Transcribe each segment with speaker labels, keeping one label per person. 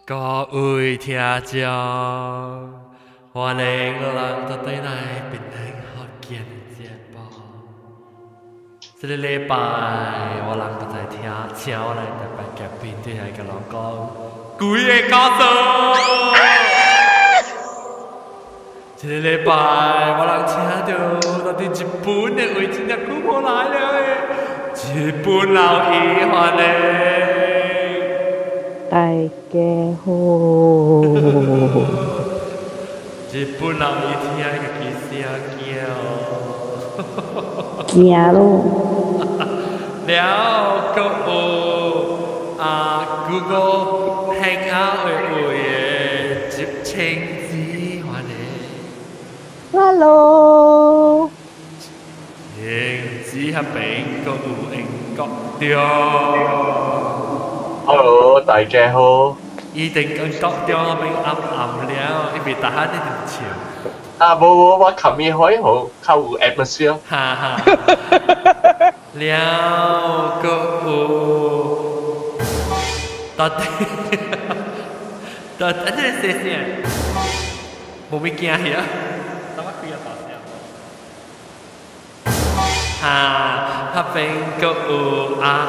Speaker 1: 各位聽眾，歡迎來到對嚟變聽學見節目。這個禮拜我人都在聽，請我來特別嘉賓對係個人講鬼嘅故事。這個禮拜我人聽到日本嘅位置嘅姑婆來了，日本老姨歡迎。
Speaker 2: 大家好，
Speaker 1: 日本人伊聽個幾聲叫，
Speaker 2: 驚咯。
Speaker 1: 了個Google Hangout 嘅接稱字話你
Speaker 2: Hello，
Speaker 1: 認字合併個英國調。
Speaker 3: Hello， 大家好。
Speaker 1: 伊定英國調嗰邊暗了，伊別大下啲點笑。
Speaker 3: 冇，我琴日開好，靠有 atmosphere。
Speaker 1: 哈哈。了個到底安尼寫啥？冇咩驚呀？等我開下大聲。哈，嗰邊個有阿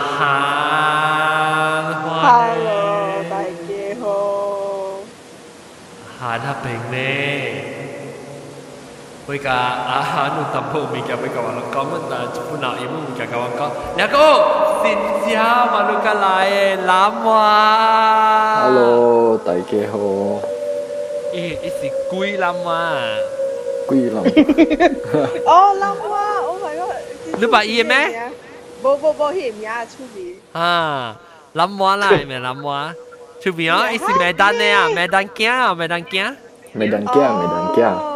Speaker 1: 涵。
Speaker 2: Hello， 大家好。
Speaker 1: 涵嗰邊呢？會個阿涵有淡薄物件會甲我講，但係本來伊冇物件甲我講。然後先至我錄過來嘅南華。
Speaker 4: Hello， 大家好。
Speaker 1: 伊是鬼南華。
Speaker 4: 鬼南。
Speaker 2: 哦，南華 ，Oh my god！
Speaker 1: 你捌伊咩？
Speaker 2: 冇，佢名出名。
Speaker 1: 啊，南華啦，係咪南華？出名哦，伊是麥丹的啊，麥丹囝啊，麥丹囝。
Speaker 4: 麥丹囝。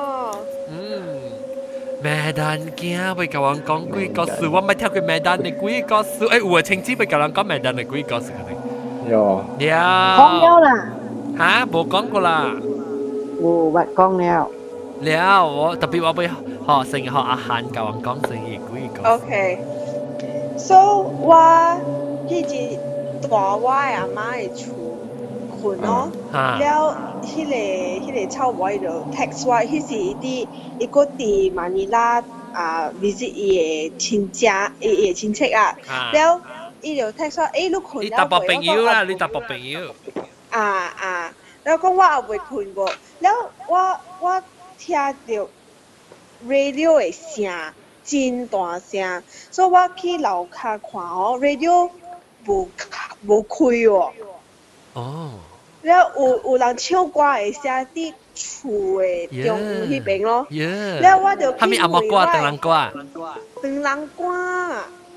Speaker 1: 麥丹囝會甲我講鬼故事，我冇聽過麥丹的鬼故事。誒，有個親戚會甲人講麥丹的鬼故事可能。
Speaker 4: 有。
Speaker 2: 講了啦。
Speaker 1: 嚇，冇講過啦。
Speaker 2: 冇講了。
Speaker 1: 了，我特別我會學成日學阿涵甲我講成日鬼故事。
Speaker 2: OK。So 我迄日大我阿媽嘅厝困咯，了迄個臭妹就 text 我，迄時伊個佇馬尼拉visit 伊個親戚啊，了伊就 text 我，你困了？
Speaker 1: 你搭朋友啦，你搭朋友。
Speaker 2: 了講我也未困過，了我聽到 radio 嘅聲真大聲，所以我去樓下看哦 ，radio 無開哦。
Speaker 1: 哦。
Speaker 2: 了有人唱歌會聲佇厝誒中央迄邊咯。了我就
Speaker 1: 蝦米阿嬷歌、長人歌？
Speaker 2: 長人歌。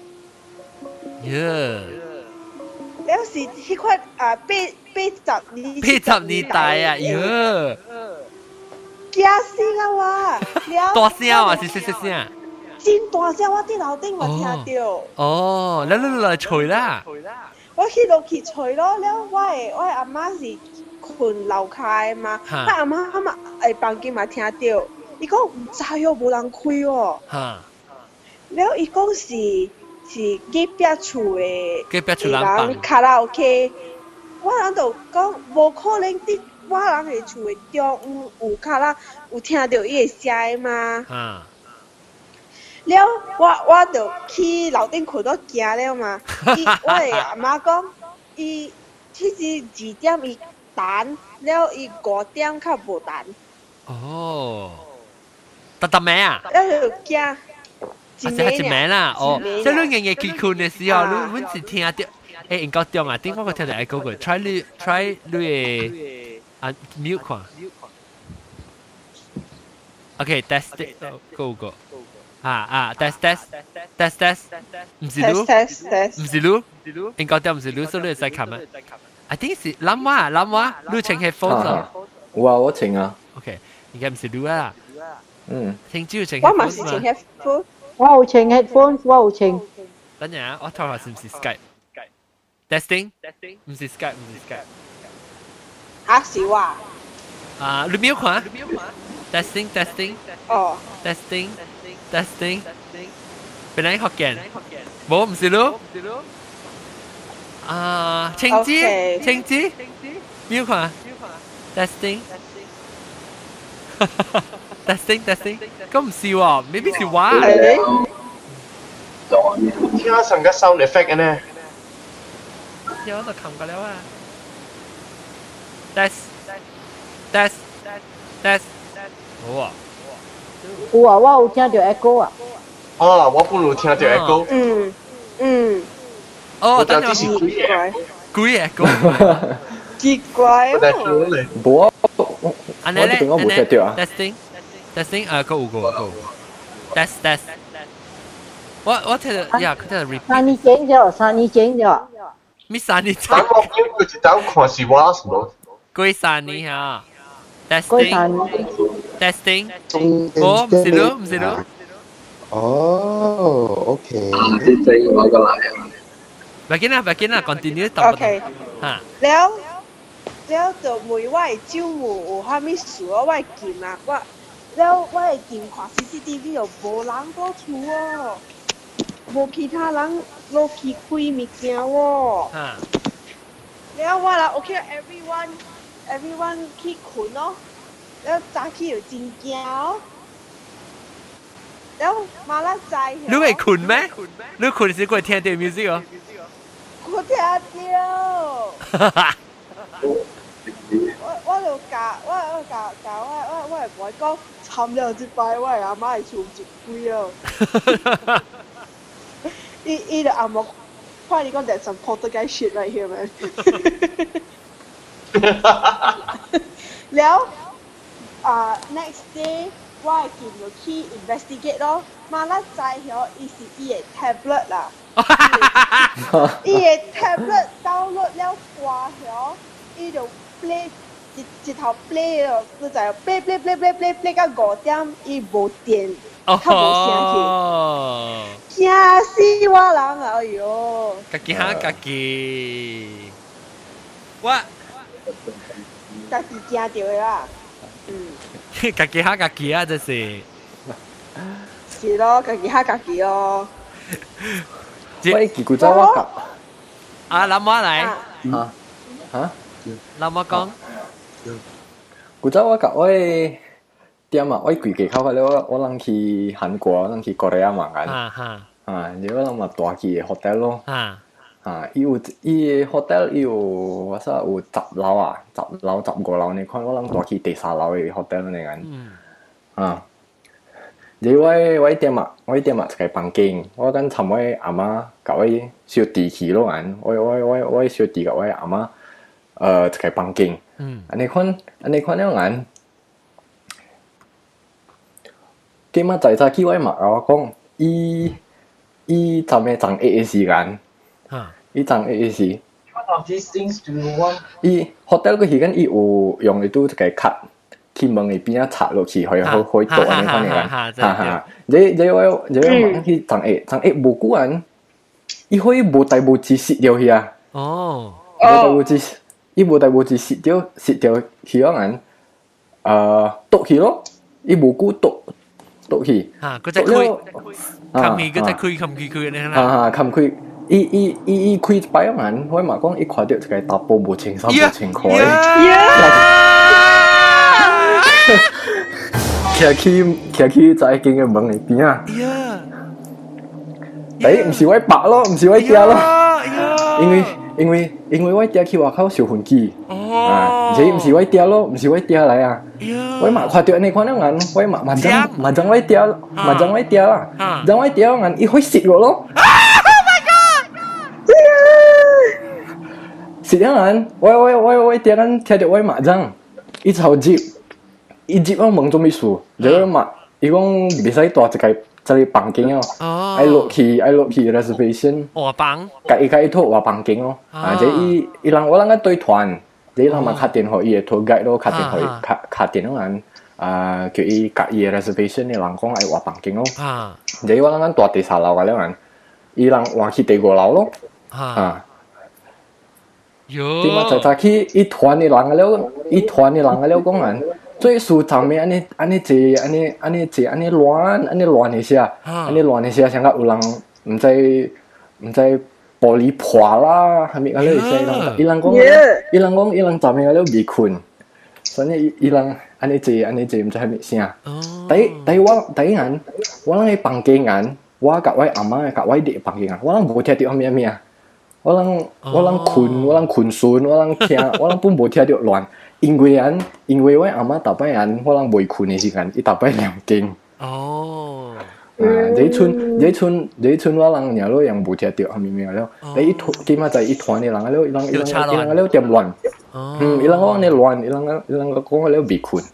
Speaker 2: 了是迄款80年代啊！驚死啦我！
Speaker 1: 大聲還是細細聲？
Speaker 2: 真大聲，我佇樓頂嘛聽到。
Speaker 1: 哦，你來吹啦！
Speaker 2: 我落去吹咯，了我的阿媽是困樓下的嘛，我阿媽房間嘛聽到，伊講唔知哦，無人開哦。了伊講是隔壁厝的人卡拉 OK， 我人就講無可能佇我人的厝的中有卡拉有聽到伊的聲嘛。了我就去樓頂困到驚了嘛，我的阿媽講，伊迄時2點伊等，了伊5點較無等。
Speaker 1: 哦，特咩啊？
Speaker 2: 了就驚，
Speaker 1: 一暝啦，哦，即係你日日去困嘅時候，你每次聽到，誒，英國中啊，點解我聽到係嗰個 try 你嘅mute 看 ，OK test go。test，唔是嚕，唔是嚕，應該唔是嚕，所以你使看咩 ？I think 是諗話，你請 headphone 啊？
Speaker 4: 我請啊。
Speaker 1: OK，應該唔是嚕啦。請只要請
Speaker 2: headphone。我嘛是請 headphone。
Speaker 5: 我有請 headphone， 我有請。
Speaker 1: 等陣我睇下是唔是 Skype？Testing， 唔是 Skype。
Speaker 2: 啊是我。
Speaker 1: 你沒有看 ？Testing。
Speaker 2: 哦。
Speaker 1: Testing，邊嚟學見？冇唔是嚕？青枝， 瞄看 testing testing 咁唔是喎，maybe 是話。
Speaker 3: 聽下成個 sound effect 嘅呢？
Speaker 1: 有就冚過了啊。test，好啊。
Speaker 5: 有啊，我有聽到 echo 啊。
Speaker 3: 哦，我不如聽到 echo。
Speaker 1: 哦，
Speaker 3: 等陣是
Speaker 1: 鬼 echo。
Speaker 2: 奇怪
Speaker 3: 我聽咧。
Speaker 4: 冇啊，
Speaker 1: 安尼咧，
Speaker 4: 我冇聽到啊。
Speaker 1: testing 啊，個test。我聽到呀，佢聽到 repeat。
Speaker 5: 三年前咗。
Speaker 1: 咪三年前。
Speaker 3: 等我叫佢一等看是我什麼？
Speaker 1: 過三年嚇。testing。我唔是咯。
Speaker 6: 哦，OK。
Speaker 3: 你整我過來啊！
Speaker 1: 唔緊啦 ，continue 得。
Speaker 2: OK。嚇。แล้ว就每位招募有蝦米事啊？我見啊，我見看 CCTV 又無人過厝哦，無其他人落去開物件喎。แล้ว我啦 OK everyone 去困咯，แล้ว早起又真驚哦。แล้ว馬拉仔，
Speaker 1: 你會困咩？你困時會聽到 music 哦。
Speaker 2: 我聽到。我就教我係外公慘了一擺，我係阿媽係厝一鬼哦。伊就阿莫快啲講 there's some poltergeist shit right here man แล้วnext day 我係見到去 investigate 咯，馬拉仔咗伊是伊嘅 tablet 啦，伊嘅 tablet download 了掛咗，伊就 play 一頭 play 咯，就係 play 到5點，伊無電，較無聲氣，驚死我人啊！哎呦，
Speaker 1: 家己，我
Speaker 2: 家己驚到嘅啦，
Speaker 1: 家己啊，這是。
Speaker 2: 是咯，家己嚇家己咯。
Speaker 4: 喂，幾古仔我夾。
Speaker 1: 啊，諗我嚟。
Speaker 4: 嚇？
Speaker 1: 諗我講。
Speaker 4: 古仔我夾我點啊？我規家口了，我人去韓國，人去國內嘛間。然後人嘛大去嘅 hotel 咯。伊 hotel 有我說有10樓啊，10樓15樓，你看我人大去第3樓嘅 hotel 呢間。我點啊一個房間，我跟尋我阿媽甲我小弟去咯眼，我小弟甲我阿媽一個房間，安尼看了眼，今日早起我媽甲我講，伊昨暝昨8嘅時間，伊昨8嘅時，伊 hotel 個時間伊有用嚟做一個卡。去門嘅邊啊插落去，可以倒安尼款嘅，你我去昨下無久安，伊可以無代無誌蝕掉去啊！伊無代無誌蝕掉去嗰眼，倒去咯，伊無久倒去，
Speaker 1: 佢再開，佢再開
Speaker 4: 呢？開，伊開一擺嗰眼，我嘛講伊看到一個大波無清爽無清開。徛去在間嘅門裏邊啊！唔是我爸咯，唔是我爹咯，因為我爹去外口燒糞機，唔是我爹咯，唔是我爹嚟啊！我媽看到你看到眼，我媽將我爹啦，將我爹眼，伊可以蝕我咯。蝕咗眼，我爹眼聽到我媽將，伊超接。伊接我問做咩事？然後嘛，伊講袂使住一個房間哦，愛落去 reservation。換房。甲伊拖換房間哦。即伊人我個對團，即人嘛打電話伊個 tour guide 咯，打電話人叫伊甲伊個 reservation 嘅人講愛換房間哦。即我個住第3樓個了人，伊人換去第5樓咯。點啊？早起伊團嘅人個了講人。最數上面安尼亂嘅些，像個有人唔知玻璃破啦，係咪嗰啲嘢？伊人昨暝嗰啲未困，所以伊人安尼做唔知係咩聲。第一眼，我喺房間眼，我甲我阿媽甲我啲房間眼，我冇聽到咩咩啊！我困順，我聽，我本冇聽到亂，因為我阿媽大半人，我未困嘅時間，伊大半兩更。哦。你村我人nhà lo yang冇聽到咩咩了，你起碼就一團嘅人了，伊人了點亂，伊人講你亂，伊人講了未困。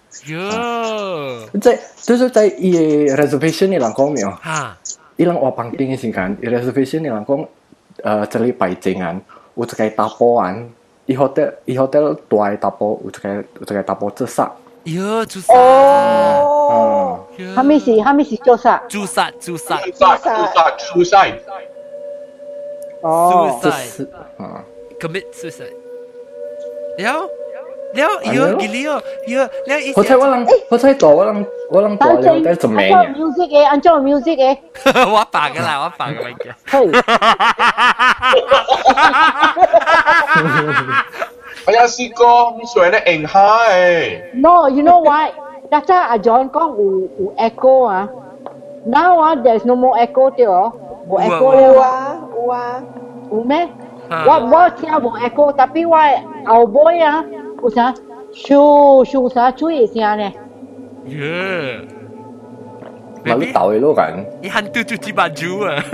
Speaker 4: 就是在伊 reservation 嘅人講咩哦？伊人話房間嘅時間 ，reservation 嘅人講，這裡擺正眼，有一個大波眼，伊 hotel 大大波，有一個大波做啥？
Speaker 1: 喲，做啥？
Speaker 5: 哦，他們是做啥？
Speaker 1: 做啥？
Speaker 5: 哦
Speaker 1: ，commit suicide。了，幾了？
Speaker 4: 我猜到，我諗大了，但係做咩嘢？
Speaker 5: 安做 music 嘅，
Speaker 1: 我扮噶啦，我扮嘅。
Speaker 3: 哎呀，師哥，唔算咧硬下誒。
Speaker 5: No, you know why? 大家阿 John 講有 echo 啊。Now there's no more echo 對哦，冇 echo 了。有咩？我聽冇 echo，但係我後背啊，有啥？咻啥吹嘅聲呢？
Speaker 4: 咪你鬥你攞緊？
Speaker 1: 一喊嘟嘟幾把豬啊！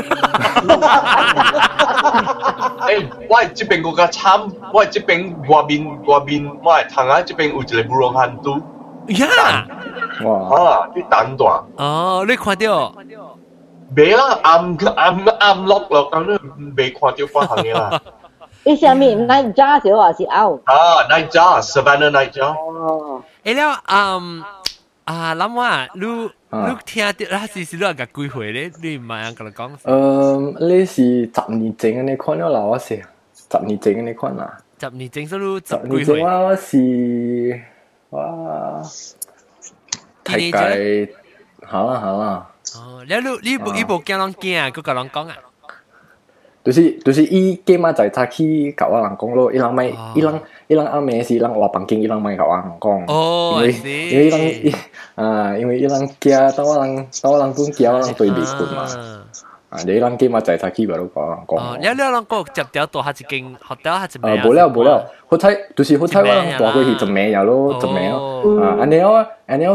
Speaker 3: 我係這邊嗰個慘，我係這邊外面，我係行下這邊有一個無龍漢都。
Speaker 1: 呀！
Speaker 4: 哇！
Speaker 3: 啲蛋大。
Speaker 1: 哦，你看到？
Speaker 3: 未啦，暗落咁樣，未看到發行嘅啦。
Speaker 5: 你上面奶渣少還是牛？
Speaker 3: 奶渣 ，Savannah 奶渣。
Speaker 5: 哦。
Speaker 1: 誒了，諗話你聽到那是你個幾歲咧？你唔係咁嚟講。
Speaker 4: 你是10年前嘅你看了啦，我是10年前嘅你看啦。
Speaker 1: 10年前所以10
Speaker 4: 年前我是大概好啦。
Speaker 1: 哦，你部驚人驚啊？嗰個人講啊？
Speaker 4: 就是伊今晚在他去甲我人講咯，伊人阿妹是人話房間，伊人咪甲我人講。
Speaker 1: 哦，
Speaker 4: 因為伊人驚，當我人本驚我人對未困嘛。你人今晚在他去咪咯講。
Speaker 1: 哦，你人講接掉到下一間學校下一間。
Speaker 4: 冇了，好彩我人大過去就咩嘢咯，就咩咯。安尼我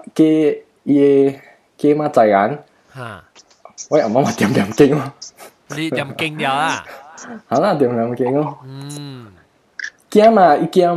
Speaker 4: 今晚在眼，我阿媽咪點驚咯。
Speaker 1: 你點驚了啊？
Speaker 4: 好啦，點驚咯。驚嘛，伊驚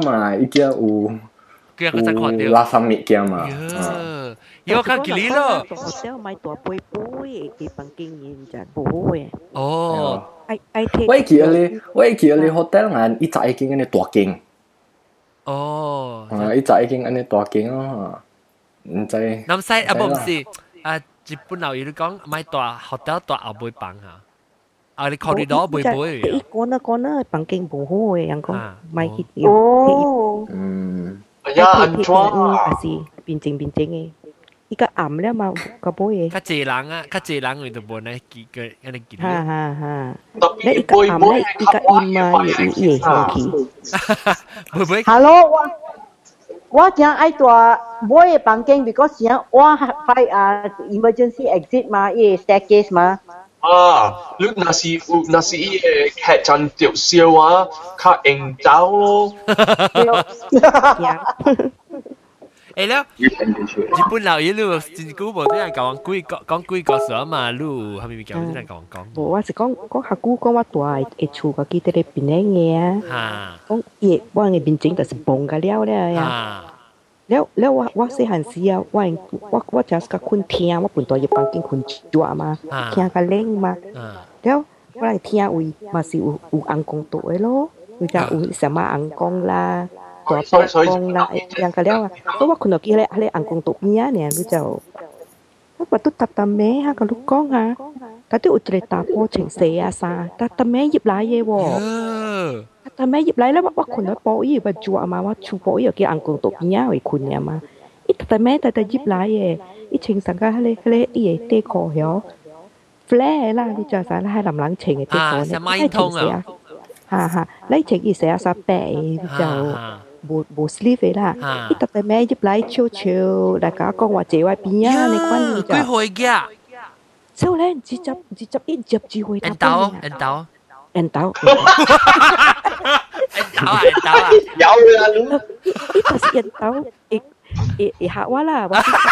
Speaker 4: 有拉三米驚嘛。
Speaker 1: 有看幾哩咯？
Speaker 6: hotel 買大杯杯，佢房間人就唔會。
Speaker 1: 哦，
Speaker 4: 我記得你 hotel 眼，伊早已經安尼大間。
Speaker 1: 哦，
Speaker 4: 伊早已經安尼大間咯，唔知。
Speaker 1: 南西啊，唔是日本佬伊你講買大 hotel 大後背房啊。你考慮到背背。
Speaker 6: 一個呢房間唔好嘅，人講買佢
Speaker 5: 哦。
Speaker 3: 哎呀，安怎
Speaker 6: 啊？還是變正嘅，依個暗了嘛，個杯嘅。
Speaker 1: 較濟人佢就冇呢幾個安尼幾。
Speaker 6: 哈。你依個暗咧，依個陰嘛，也生氣。
Speaker 1: 背。
Speaker 5: Hello，我正愛大妹嘅房間 ，because 我fight emergency exit 嘛，伊 staircase 嘛。
Speaker 3: 你那是伊個劇真著笑啊，較應走咯。
Speaker 1: 誒了，日本佬伊路真久無啲人講幾個什麼路，係咪叫啲人講？
Speaker 6: 我是講下久講我大嘅厝個記得你邊啲嘢啊？講嘢我嘅面整就是崩個了呀。แล้วว่าเสียหันเสียว่าจะกับคุณเทียว่าปุ่นตัวญี่ปุ่นกินคุณจั่วมาเทียกันเล่งมาแล้วว่าเทียอุยมาสิอุอังกงตัวไอ้โลอุจะอุสามารถอังกงลาตัวกงลาอย่างกันแล้วเพราะว่าคุณตะกี้อะไรอังกงตัวเนี้ยเนี่ยรู้จักว่าปัตตุตัดตาแม่ฮะกับลูกก้องฮะแต่ที่อุตรตาโพเฉิงเสียซาตัดตาแม่หยิบหลายเยวแต่แม่หยิบไรแล้วว่าคนว่าปอยว่าจั่วมาว่าชูปอยอย่างเกี่ยอังกงตกเนี้ยไอ้คุณเนี่ยมาแต่แม่แต่หยิบไรอีเชิงสังกัดให้อีเตะคอเหรอ flare 啦，你就係喺林冷情嘅地方咧，
Speaker 1: 咪通啊，
Speaker 6: 嚇，你情意寫曬白，你就冇 sleeve 啦，你特別咩入嚟悄悄，大家講話這位邊啊，你關你就。
Speaker 1: 幾會嘅？
Speaker 6: sau lên chỉ chấp ít chụp chỉ hồi
Speaker 1: anh tao
Speaker 3: anh tao有啦，
Speaker 6: ít là anh tao ít hạ quá là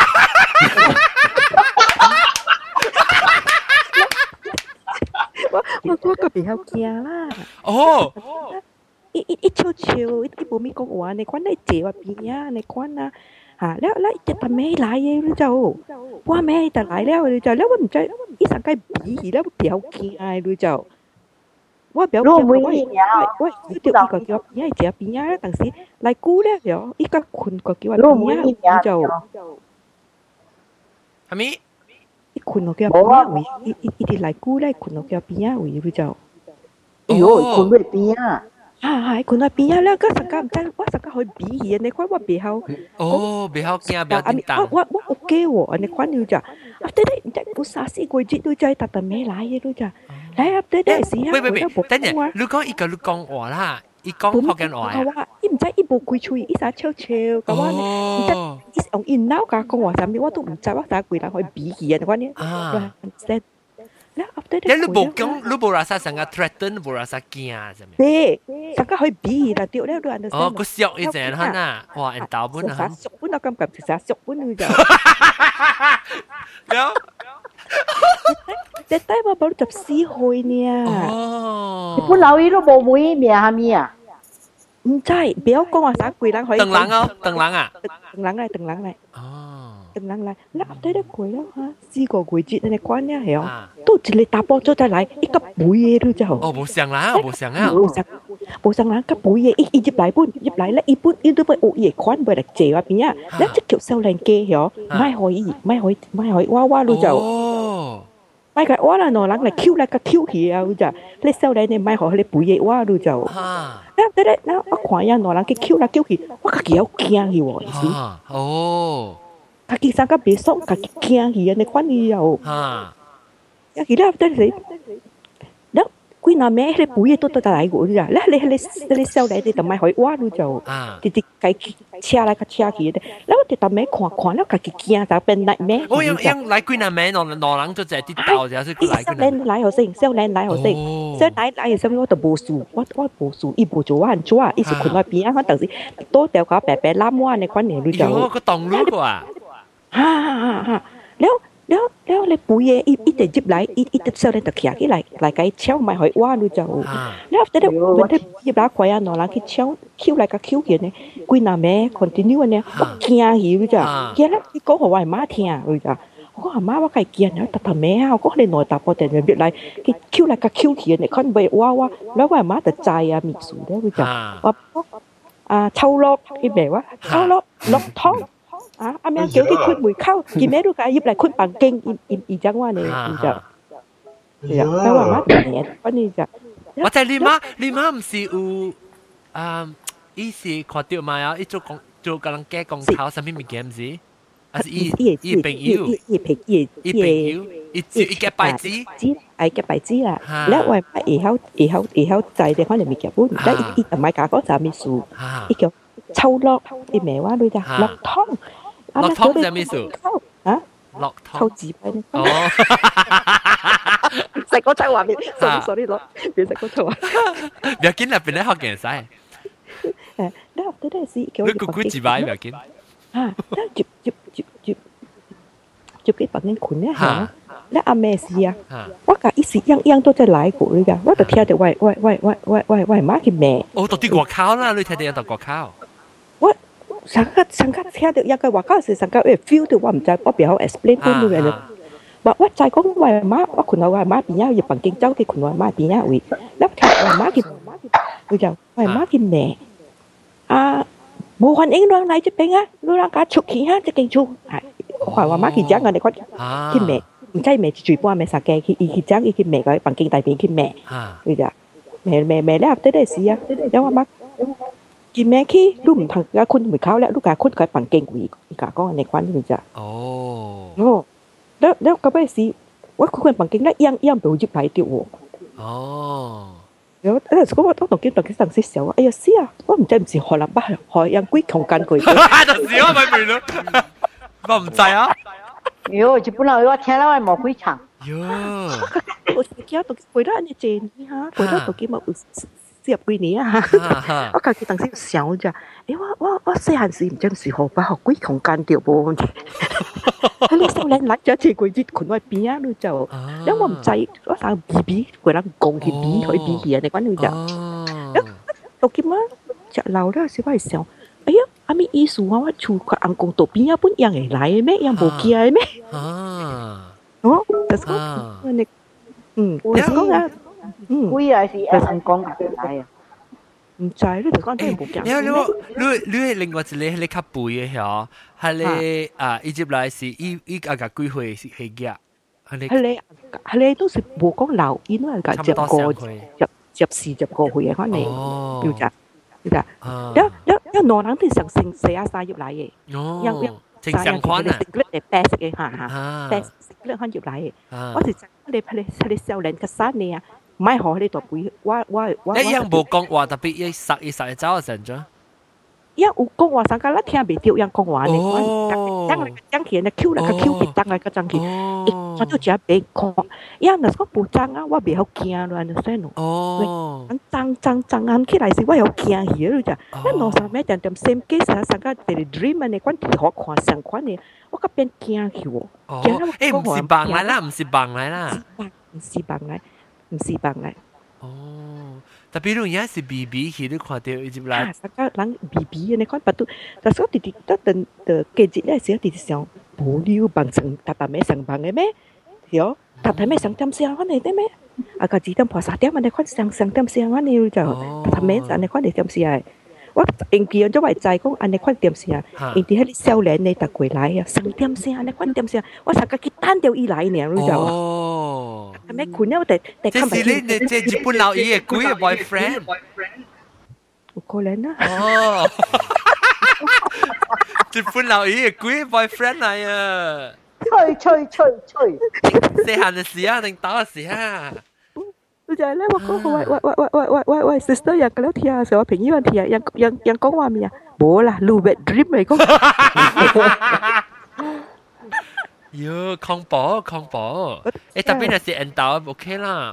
Speaker 6: 我個比較驚啦。
Speaker 1: 哦，
Speaker 6: ít chill chill，ít bộ mi con quả này quán này chị và bị nhá này quán à，แล้วจะทำไม่ไรรู้เจ้าว่าแม่แต่ไรแล้วรู้เจ้าแล้วมันจะอีสังกัดบีแล้วเดี๋ยวกินอะไรรู้เจ้าว่าเดี๋ยวกินว่าเดี๋ยวอีกก็เกี่ยวปีนี้เดี๋ยวปีนี้แล้วต่างสิไรกู้แล้วเดี๋ยวอีกก็คุณก็เกี่ยวปีนี้รู้เจ้า
Speaker 1: ทำไม
Speaker 6: อีคุณก็เกี่ยวปีนี้อีที่ไรกู้ได้คุณก็เกี่ยวปีนี้รู้เจ้า
Speaker 5: โอ้ยคุณด้วยปีนี้
Speaker 6: 係，佢那邊咧，嗰陣間唔知，我陣間去比嘢，你講我比較，
Speaker 1: 比較驚，比較緊張。
Speaker 6: 我 OK 喎，你講你就，啊對對，我啥事過節都在特特咩來嘅都就，嚟啊對對是啊。
Speaker 1: 喂，等陣，你講一個你講話啦，一講福建話啊。
Speaker 6: 伊唔知伊無開喙，伊啥悄悄，咁我唔知，伊用因腦甲講話啥物，我都唔知，我睇幾人去比嘢，你講呢？啊。
Speaker 1: 你冇講，你冇rasa sangat threaten，冇rasa 驚係咪？
Speaker 6: 對，大家可以比啦，對咧，都 understand。
Speaker 1: 哦，個笑一陣嚇呐，哇，人道本啊，
Speaker 6: 食本我感覺食啥食本佢就。
Speaker 1: 有。
Speaker 6: แต่ว่าบริจาคซีหอยเนี่ย
Speaker 5: พวกเราอีลูกโมมุยเมียฮามีอ่ะ
Speaker 6: 唔知，不要講話啥鬼人可以。
Speaker 1: 等人啊，等人啊。
Speaker 6: 等人嚟，等人嚟。哦。等人嚟，你睇得鬼啦嚇，4個季節你關呀係哦，都一日打波咗再嚟，一個背嘢都就。
Speaker 1: 哦，冇上啦，冇上啊。
Speaker 6: 冇上啦，個背嘢一入嚟搬，入嚟咧一搬，一都俾學嘢關俾嚟借話邊啊，你即叫收靚機係哦，咪可以娃娃都就。哦。咪個娃啦，攞人嚟挑嚟個挑起啊，就你收靚你咪可以你背嘢娃都就。對對，那我看呀，攞人去挑嚟挑起，我家己好驚去喎，意思。
Speaker 1: 哦。
Speaker 6: 家己生個別墅，家己驚去啊！你關你又，家己咧得你，咧幾那咩？你背嘢都得嚟個咋？咧你收嚟你就咪可以挖到就，直接計車嚟個車去嘅。咧我哋就咪看咧，家己驚就變嚟咩？
Speaker 1: 我用嚟幾那咩？攞人就就啲刀就係佢嚟。
Speaker 6: 收靚嚟好先，收靚嚟好先，收靚嚟嘅時候我就冇數，我冇數，伊冇做我很做啊，伊是困喺邊啊？我當時多掉個白白攬我，你關你你就。
Speaker 1: 喲，個洞路個啊！
Speaker 6: แล้วเลยปุ๋ยอีเด็ดจิบไหลอีเด็ดเซลล์ตะเขียกี่ไหลไก่เชี่ยวไม่หอยว่าดูเจ้าแล้วแต่เดี๋ยวมันได้ยิบล้าควายนอนล้างคิดเชี่ยวคิ้วไหลกับคิ้วเขียนเนี่ยกุยนาแม่คอนติเนียเนี่ยเกียร์หิวดูเจ้าเกียร์แล้วที่โก้หัวไหวม้าเทียดูเจ้าก็หาม้าว่าไก่เกียร์เนี่ยแต่ทำแม่ก็เลยหน่อยตาพอแต่เนี่ยเป็นไรคิ้วไหลกับคิ้วเขียนเนี่ยค่อนไปว่าแล้วไหวม้าแต่ใจอะมีสูได้ดูเจ้าว่าเช่าล็อกอีแบบว่าเช่าล็อกท้อง阿咩叫佢闊梅溝，見咩都解入嚟闊白經，而家話你就，你話乜嘢？反正就，
Speaker 1: 我睇你媽唔是有伊是看到嘛啊？伊做個人假講頭什麼物件唔是？啊是伊朋友，伊朋友，伊嘅牌子，
Speaker 6: 係嘅牌子啦。แล้วว่า以後ใจ嘅可能咪結婚，但係唔係講就咪數，伊叫抽落，伊咩話對咋？落湯。
Speaker 1: 落湯就咩數？
Speaker 6: 啊？
Speaker 1: 落湯。
Speaker 6: 抽紙幣呢？哦。食嗰餐話面 ，sorry 落，別食嗰餐話。
Speaker 1: 唔要緊啦，變咗學嘅使。
Speaker 6: แล้ว對對是叫。
Speaker 1: 你咕咕紙幣唔要緊。
Speaker 6: แล้วจุบ幾百年款咧嚇，แล้ว阿咩事啊？我講一時樣都在來過嚟㗎，我就聽到喂媽嘅咩？
Speaker 1: 哦，到啲國考啦，你睇到有到國考。
Speaker 6: 上個聽到一個話嗰時，上個feel 到我唔知，我比較 explain 到嘅咧。我就係講話媽，我群話話媽邊有北京州嘅群話媽邊有位，แล้ว聽話媽嘅，佢就話媽嘅咩冇環境讓嚟這邊啊，讓家出去啊，這邊出係話媽嘅講我哋講嘅咩，唔知咩最半咩啥嘅，佢講佢咩個北京大邊佢咩，佢就咩แล้ว對對是啊，แล้ว話媽。กินแม่ขี้ลูกมันทางกาคุณเหมือนเขาแล้วลูกกาคุณเคยปั่นเก่งกว่าอีกกาก็ในควันนี่จ้ะโอ้แล้วก็ไปสิ我佢房間咧樣冇入嚟啲喎。
Speaker 1: 哦。
Speaker 6: 有嗰個當見當時笑，哎呀死啊！我唔知學人不學人鬼空間鬼。
Speaker 1: 就笑咪明咯，我唔知啊。
Speaker 5: 喲，日本人我聽到係冇鬼唱。
Speaker 1: 喲，
Speaker 6: 我記得讀背得你正嚇，背得讀幾冇接幾年啊！我記得當時笑咋，我細漢時唔知是學把學鬼空間掉噃。你少年嚟咗一次鬼節群喺邊啊？你就，因為我唔知，我想 BB 鬼人講起 B 佢 B 嘢，你講你就，讀幾乜隻樓咧，小朋友，哎呀，阿咪意思我厝個阿公度邊一本樣嚟嚟咩？樣無記嘅咩？哦，但係講你，但係講啊，
Speaker 5: 鬼係是阿公嚟啊。
Speaker 6: 唔知咧，就講真係冇講。
Speaker 1: 你係另外一個你較背嘅嗬，係你啊，伊接來是伊個幾歲是嘅？
Speaker 6: 係你都是冇講老，因為個接個歲嘅，可能要咋要咋。一羅人都上成四啊三入嚟嘅，
Speaker 1: 正常款啊，
Speaker 6: 食咧白食嘅嚇，白食咧看入嚟嘅。我是你少年嘅三年啊。唔係學你度背，我
Speaker 1: 一樣冇講話特別一實走成咗。
Speaker 6: 一有講話上個啦聽未到，樣講話呢？張起呢 Q 啦個 Q 別當來個張起，我都只俾講，因為嗰部張啊，我未好驚咯，你知唔？哦，張起來時我有驚起咯咋？一攞上咩點心機上個係 dream 啊，你講睇學看上款呢，我個邊驚起喎。
Speaker 1: 哦，誒唔是扮嚟啦，唔是扮嚟啦，
Speaker 6: 唔是扮嚟。唔是辦嚟。
Speaker 1: 哦，但比如而家是 BB 去你看到伊入來。
Speaker 6: 啊，個人 BB 你看不到，但係我弟弟得等的季節咧，時弟弟想無聊辦成大咩上班嘅咩？有大咩上點上安尼啲咩？啊個幾點破三點，你看上點上安尼就大咩安尼看你點上。我應記咗為就係講安尼看點上，應記喺啲少年你特過來啊，上點上安尼看點上，我成個佢單調以來呢，你就。哦。係咪困咗地？
Speaker 1: 即係你即係日本佬嘢鬼嘅 boyfriend。
Speaker 6: 有可能啊。
Speaker 1: 哦。日本佬嘢鬼嘅 boyfriend 嚟啊！
Speaker 5: 吹。
Speaker 1: 細漢嘅時啊，定大嘅時啊？
Speaker 6: 就係咧，我講喂 sister 人嘅了聽啊，成個朋友人聽啊，人講話咩啊？冇啦，路別 dream 嚟講。
Speaker 1: 喲，恐怖！誒，特別係食人豆 OK 啦。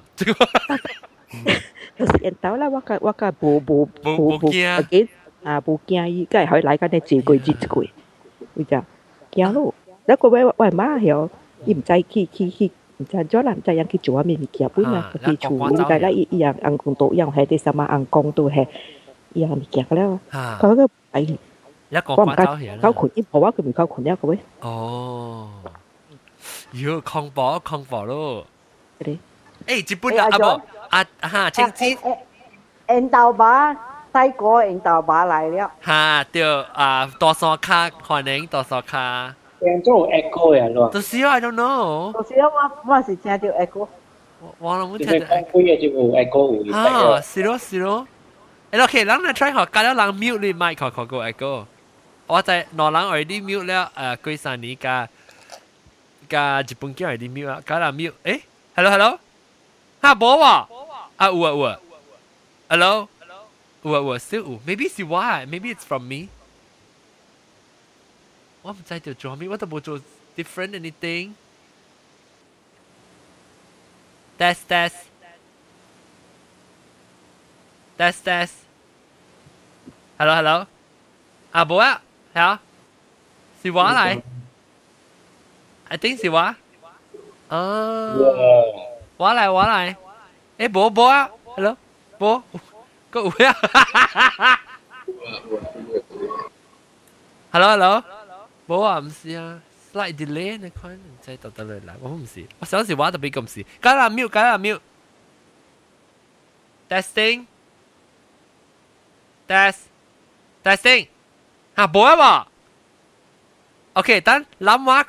Speaker 6: 有食人豆啦，我個冇驚啊，冇驚伊，梗係可以嚟緊你自貴節貴，會咋驚咯？แล้วก็喂媽曉，伊唔知去。唔知咗人就人去做咩物件本啊，去處理但係一樣硬工作，樣係啲什麼硬工都係一樣物件嘅啦。佢個係我唔夠溝群，因為我佢唔溝群一個位。
Speaker 1: 哦，喲，恐怖咯！誒，日本啊冇啊青枝。
Speaker 5: 印度把細個印度把嚟了。
Speaker 1: 嚇，對啊，多數卡可能多數卡。
Speaker 7: 變做 echo 呀，咯。
Speaker 1: 到時 I don't know。
Speaker 5: 到時我是聽到 echo。
Speaker 1: 我諗
Speaker 7: 聽到。講嘢就有 echo 有。
Speaker 1: 啊，是咯。誒，OK，咱嚟 try 下，假如人 mute 你麥個 echo。我在內人 already mute 了，幾三年加日本機 already mute 啦，假如 mute，誒 ，hello，嚇冇喎，啊有 hello，有 still 有 ，maybe 是我 ，maybe it's from me。我唔知條做咩，我都冇做 different anything。test。hello。啊冇啊，係啊，是我嚟。I think 是我。啊。我嚟。誒冇啊 ，hello， 冇，個有啊。hello。冇啊，唔是啊 ，slight delay 你看，唔知到得嚟啦，我唔是，我想是話特別咁是，加啦 mute， testing， 嚇冇啊嘛 ，OK， 等諗話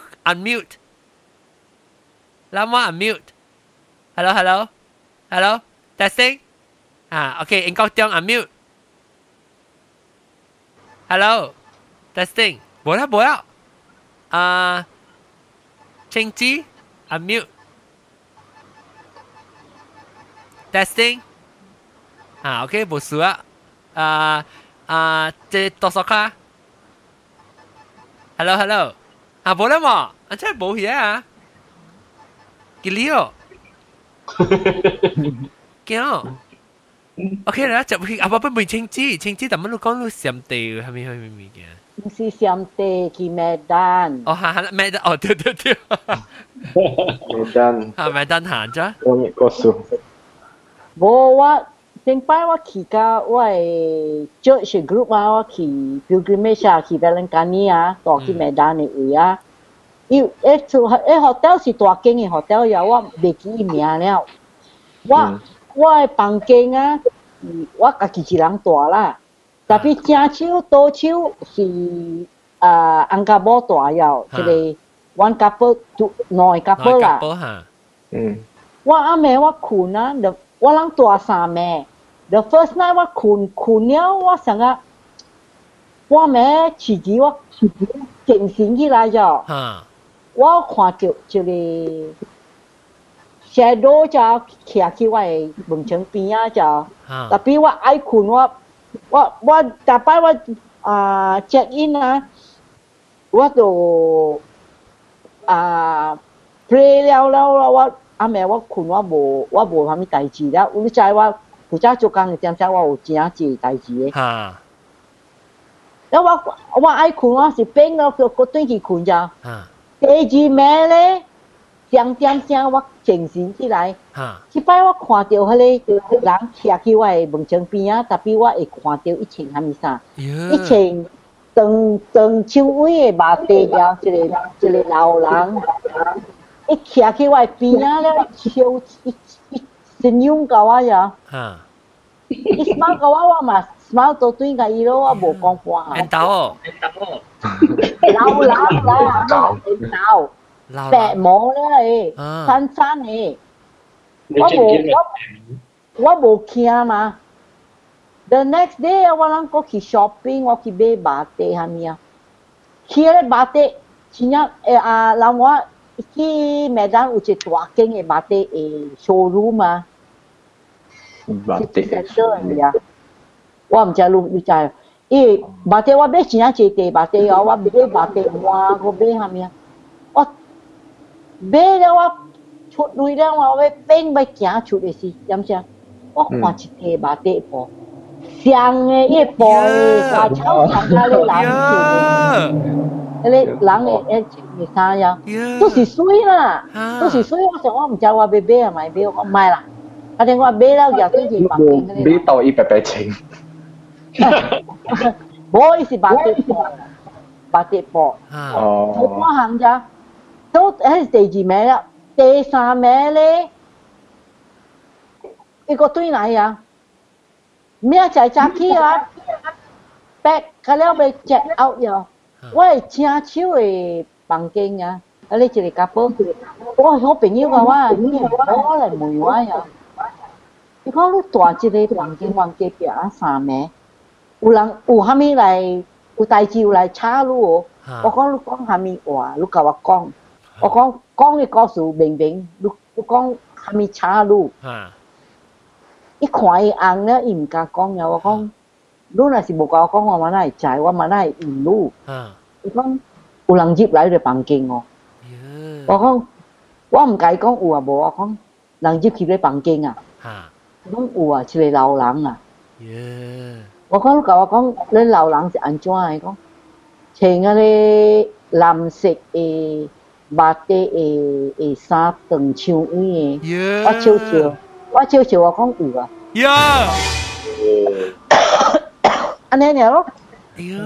Speaker 1: unmute，hello， testing， OK， 應該將 unmute，hello， testing。冇啦，青枝 unmute， testing ，OK 冇事啊，即多少卡 ？Hello，冇啦嘛，真係冇嘢啊，幾了？幾好 ？OK 啦，就apa pun Cingci 但係你講你上地係咪嘅？
Speaker 5: 唔是上地去Medan。
Speaker 1: 哦，Medan，哦，對。Medan 行咗。
Speaker 4: 我未過數。
Speaker 5: 冇我前排我去個我係 church group 啊，我去 pilgrimage 啊，去 Belangkani 啊，到去Medan 嘅位啊。hotel 是大間嘅 hotel 呀，我未記名了。我嘅房間啊，我家己一人住啦。特別正手倒手是安家寶大了，即個 one couple 兩個 couple 啦。我阿妹我困啊，我人住三暝。The first night 我困了，我想啊，我妹遲啲我精神起來咗。我看到一個 shadow 就徛喺我嘅門窗邊啊，就特別我愛困我大擺我check in 啊，我就pray 了我阿妹我困我無啥物代志了，你知我負責做工嘅點解我有真濟代志嘅。แล้วว่าไอ้คุณว่าสิเป็นเราก็ต้องกี่คุณจ้า第二暝咧點我精神起來這擺我看到迄個人徛喺我的門窗邊啊，特別我會看到一穿啥物啥，一穿長手尾的麻地了一個老人，一徛喺我的邊啊了，笑一形容到我呀，一 smile 到我嘛 smile 到對個伊咯，我無講話。
Speaker 1: 緣投哦。
Speaker 5: 老白毛咧，山嘅，我無驚嘛。The next day 我人過去 shopping， 我去買馬蹄係咪啊？去咧馬蹄，真正人我去Medan有一大間嘅馬蹄嘅 showroom 啊。馬蹄係啊，我唔知你知。馬蹄我買真正濟地馬蹄啊，我買馬蹄碗，我買係咪啊？我買了我出嚟了，我要變要行出嚟時，點知？我看一塊馬蹄布，上嘅一布嘅花草上加咧藍色，嗰啲人嘅嘅衫呀，都是水啦，都是水。我想我唔知我買係咪買，我買啦。我哋我買了又先至房間嗰啲。
Speaker 4: 買到100錢。
Speaker 5: 冇，伊是馬蹄布。我行咋？都係第二暝啦，第三暝咧，一個對嚟啊！咩仔早起啊，back 佢了被 check out 咗，我係正手嘅房間啊，啊你一個 couple， 我好朋友講話，我嚟問我呀，伊講你大一個房間往隔壁啊三暝，有人有蝦米嚟，有代誌有嚟查你哦，我講你講蝦米話，你甲我講。我講嘅故事明，你講係咪查路？一看伊紅咧，伊唔敢講呀。我講，你若是無甲我講，我嘛哪會知？我嘛哪會問你？伊講有人入來你房間哦。我講我唔甲伊講有啊無，我講人入去你房間啊。伊講有啊，一個老人啊。我講你甲我講，你老人是安怎嘅？伊講穿嗰啲藍色嘅。馬蹄嘅衫長手尾嘅，我笑笑，我講有啊。安尼爾咯。
Speaker 1: 你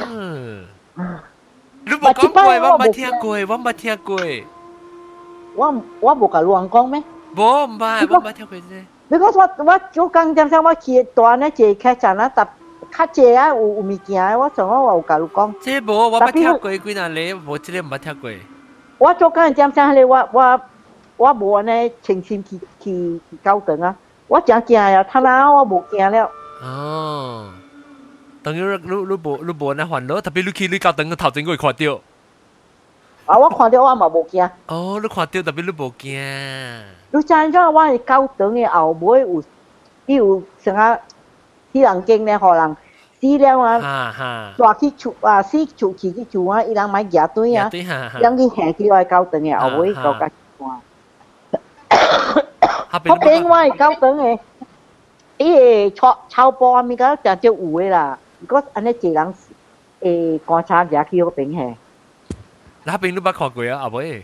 Speaker 1: 冇講過，我冇聽過。
Speaker 5: 我冇甲亂講咩？
Speaker 1: 冇，唔係，我冇聽過啫。
Speaker 5: 你講我做工點解我去大呢個客棧啊，特較濟啊有物件，我想我有甲你講。
Speaker 1: 這冇，我冇聽過，幾難你冇這個冇聽過。
Speaker 5: 我做工點解咧？我無安尼清心去教堂啊！我真驚呀，他那我無驚了。
Speaker 1: 哦，等於你無安尼煩惱，特別你去教堂個頭前會看到。
Speaker 5: 啊，我看到我嘛无惊。
Speaker 1: 哦，你看到特别你无惊。
Speaker 5: 你知影我是高长的后尾有啥啊？啲人经咧，互人死了啊，抓去厝啊，死厝去厝啊，伊人买牙堆啊，人去下去我高长的后尾搞甲看。我边我是高长的，伊个草包啊，咪个真少有诶啦。如果安尼一人观察下去嗰边下。
Speaker 1: 那边你捌看过啊？阿妹。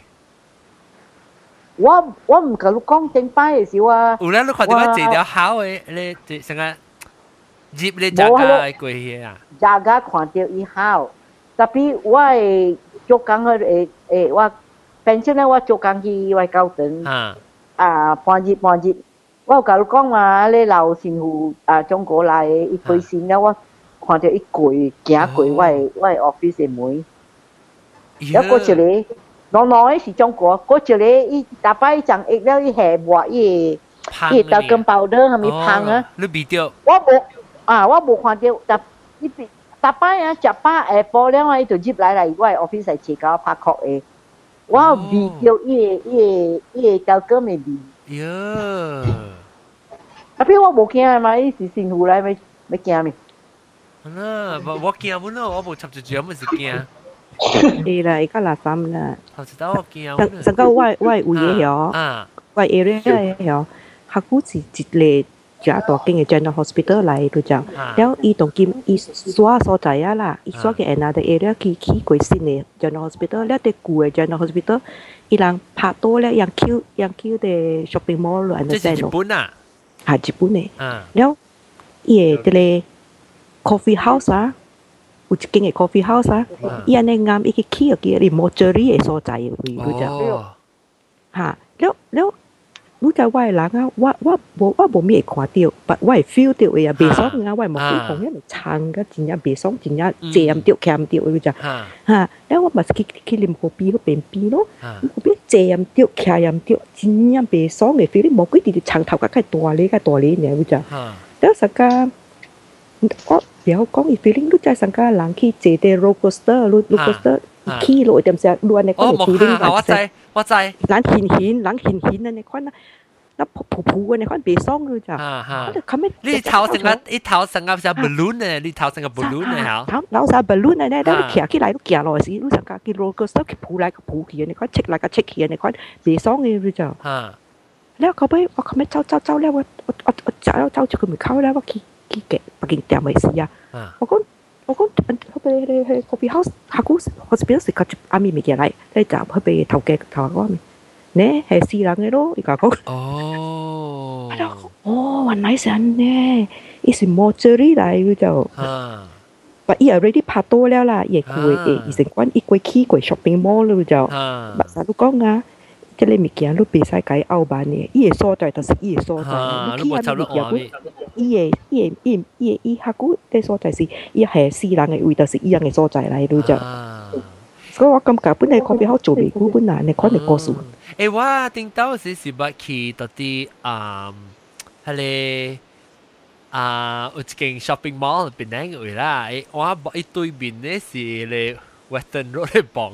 Speaker 5: 我唔甲你讲正擺嘅時候啊。
Speaker 1: 有啦，你看到我這條口嘅，你即成個接你จัก個過去啊？
Speaker 5: จัก個看到伊好，特別我係做工嘅我本身咧我做工去外高等半日，我甲你講嘛，你老師傅中國來一回先咧，我看到一櫃行櫃我 office 嘅門，有個一個。น้อย是中國，嗰一個伊大擺長一了伊下抹伊豆根包的係咪香啊？
Speaker 1: 你未到？
Speaker 5: 我無看到，但伊大擺啊，食飽下晡了啊，伊就入來我 office 係切搞拍殼嘅，我未到伊豆根嘅味。
Speaker 1: 喲！
Speaker 5: 啊，比我無驚嘛，伊是辛苦來咪驚咪？
Speaker 1: 啊，我驚本咯，我無插住住，我是驚。
Speaker 6: 啦，而家垃圾啦。
Speaker 1: 頭先我見
Speaker 6: 成個我有嘢嗬，我 area 嘢嗬，下股是一個就大間嘅 general hospital 嚟到就，แล้ว伊當今伊刷所在啊啦，伊刷嘅 another area 去過新嘅 general hospital，แล้วแต่舊嘅 general hospital，伊人拍多咧，ยังคิว嘅 shopping mall 嚟
Speaker 1: 即係日本啊，
Speaker 6: 係日本嘅，แล้ว伊嘅 coffee house 啊。有一間嘅 coffee house 啊，伊安尼啱，伊去起個叫你 mortuary 嘅所在嘅位，你就嚇，แล้ว你就我係人啊，我無咩看到，但我係 feel 到嘅啊，別爽啊，我係冇啲同樣嚟撐嘅，真係別爽，真係正掉鉗掉你就嚇，แล้ว我咪去啉咖啡嗰邊邊咯，嗰邊正掉鉗掉，真係別爽嘅 feel，你冇幾啲長頭嘅大呢你就，แล้ว實間我。เดี๋ยวก็อีfeeling รู้ใจสังกัดหลังขี้เจเดโรโคสเตอร์โรโคสเตอร์ขี้โรเต็มเสียล้วนในก็อี feeling
Speaker 1: ว่าใจ
Speaker 6: หลังหินนั่นในข้อแล้วผูในข้อเบซ่องรู้จักเขาไม่
Speaker 1: นี่เท้าสังกัดอีเท้าสังกัดจะบอลลูนเนี่ยนี่เท้าสังกัดบอลลูนเนี่ยเหรอ
Speaker 6: เราจะบอลลูนเนี่ยแล้วเขี่ยขี้ไหลก็เขี่ยลอยสิรู้สังกัดกิโรโคสเตอร์ผูไหลก็ผูเขี่ยในข้อเช็คไหลก็เช็คเขี่ยในข้อเบซ่องนี่รู้จักแล้วเขาไม่เจ้าแล้วว่าเจ้าจะคือเหมือนเขาแล้วว่าขี้แกะปกินแต่ไม่เสีย我講佢哋 coffee house 下股 hospital 時佢阿咪咪嘅嚟，你就佢俾頭嘅頭嗰咪，呢係私人嘅咯，而家講。原來是安呢，伊是 mortuary 嚟嘅就。但伊 already 拍多了啦，亦佢伊成關伊過去過 shopping mall 咯就。但係你講啊。即係你物件，你袂使改拗版嘅，伊個所在就是伊個所在。
Speaker 1: 你冇插落話咩？
Speaker 6: 伊下股嘅所在是伊係私人嘅位，就是伊樣嘅所在嚟到就。所以我感覺本來coffee house做袂久本來，你看你故事。
Speaker 1: 誒，我聽到是捌去到啲係有一間 shopping mall 邊個位啦？我一對面咧是咧 Western Road 嘅幫。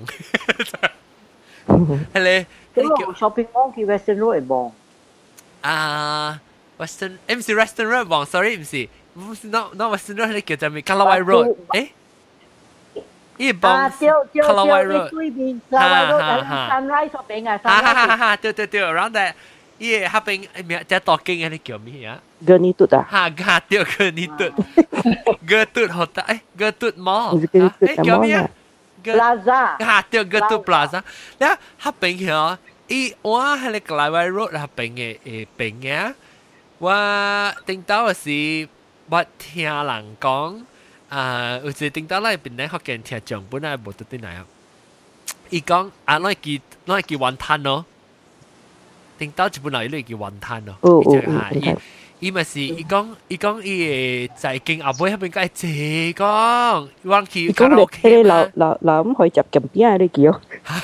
Speaker 1: 係咧。
Speaker 5: shopping mall 叫 Western Road 係幫。
Speaker 1: Western，唔是 Western Road 幫 ，sorry 唔是 ，not Western Road 係叫做咩 Kalawai Road， 誒，依幫 Kalawai Road，
Speaker 5: 對面 Kalawai Road Sunrise 嗰邊啊，
Speaker 1: 對，around that，依下邊咩只多經嘅叫咩啊
Speaker 6: ？Gernitut 啊？
Speaker 1: 對 Gernitut，Gertut Hotel， Gertut Mall， 叫咩啊
Speaker 5: ？Plaza，
Speaker 1: 對 Gertut Plaza， แล้ว下邊嘅我喺Kalawai Road 下邊嘅邊嘅。我聽到是我聽人講，有時聽到咧邊咧學嘅聽講本來冇得啲嚟啊。伊講攞嚟叫雲吞咯，聽到就本來攞嚟叫雲吞咯。伊咪是伊講伊在經阿妹嗰邊解謝講，忘記卡拉 OK
Speaker 6: 啦。嗱可以集近邊啊？你叫？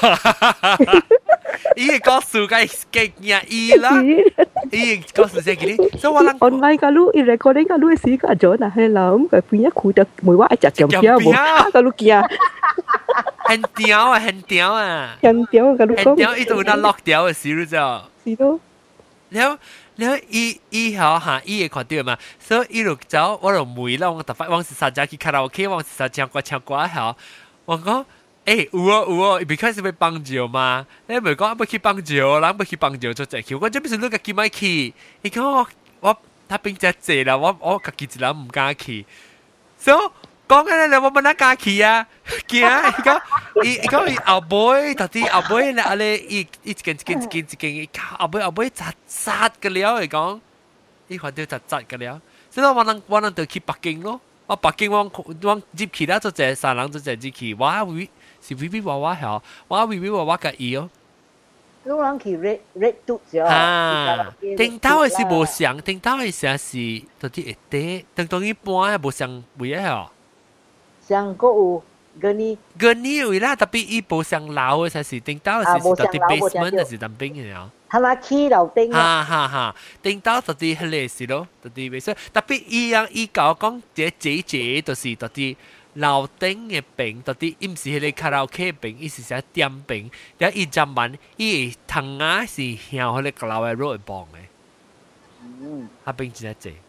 Speaker 1: 伊個數解嘅嘢伊啦。伊個數先幾啲，所以我諗
Speaker 6: online 噶lu，伊 recording 噶lu 時個咗嗱係啦，咁佢變一คู่得每話一集咁樣冇，個lu 見。
Speaker 1: 很屌啊，很屌啊，
Speaker 6: 很屌個，
Speaker 1: 很屌，伊度那落掉嘅事，你知道？
Speaker 6: 是咯。
Speaker 1: แล้วอีเหรอหาอีเอขอเดียวมา所以อีลูกเจ้าว่าเรามวยแล้ว我特發往時實在去卡拉 OK 往時實唱歌เหรอ我講because 要幫助嘛你唔係講要去幫助人要去幫助做隻橋我這邊是你自己買去伊講我他並且謝啦我自己一人唔敢去所以講緊咧我冇得敢去啊驚伊講伊後尾到底後尾咧阿咧伊一件後尾雜嘅了伊講伊看到雜嘅了所以我能就去北京咯我北京我接去啦做隻三人做隻接去我是微微娃娃曉我微微娃娃嘅伊哦
Speaker 5: 你人去 red 嘟咗
Speaker 1: 頂頭嘅是無像頂頭嘅是到底會得當一般無像為啊曉
Speaker 5: 像嗰有
Speaker 1: Geni 有啦，特別伊無像老嘅才是頂到是特別 basement 就是當兵嘅了。
Speaker 5: 他那起樓頂
Speaker 1: 哈哈哈，頂到特別係類似咯，特別 basement。特別伊教講這就是特別樓頂嘅病，特別伊唔是迄個卡拉 OK 病，伊是寫點病。然後伊專門伊糖啊是向迄個樓嘅肉嚟幫嘅。啊病真係濟。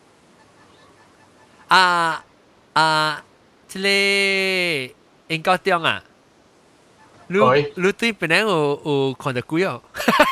Speaker 1: 即個英國中啊，你對邊個有看到鬼哦？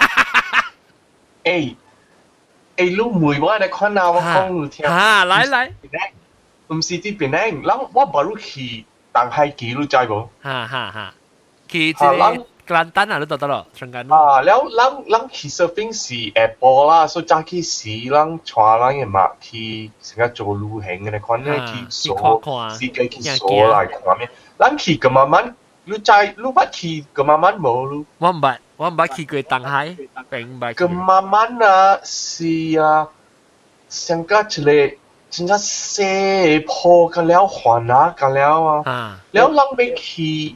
Speaker 3: 你每晚嚟看啊，我講聽。
Speaker 1: 來，
Speaker 3: 唔是啲邊咧，我冇入去東海記，你知無？
Speaker 1: 去即個蘭丹啊，你得咯，上緊。
Speaker 3: แล้ว去 surfing 是下晡啦，所以早起時咱帶咱嘅嘛去成個做旅行嘅，看咧去鎖，世界去鎖嚟看咩？咱去咁慢慢，你捌去咁慢慢冇咯？
Speaker 1: 我唔捌去過東海，並唔捌。
Speaker 3: 咁慢慢啊，是啊，成個一個真係西坡嘅了，環啊嘅了啊，แล้ว咱要去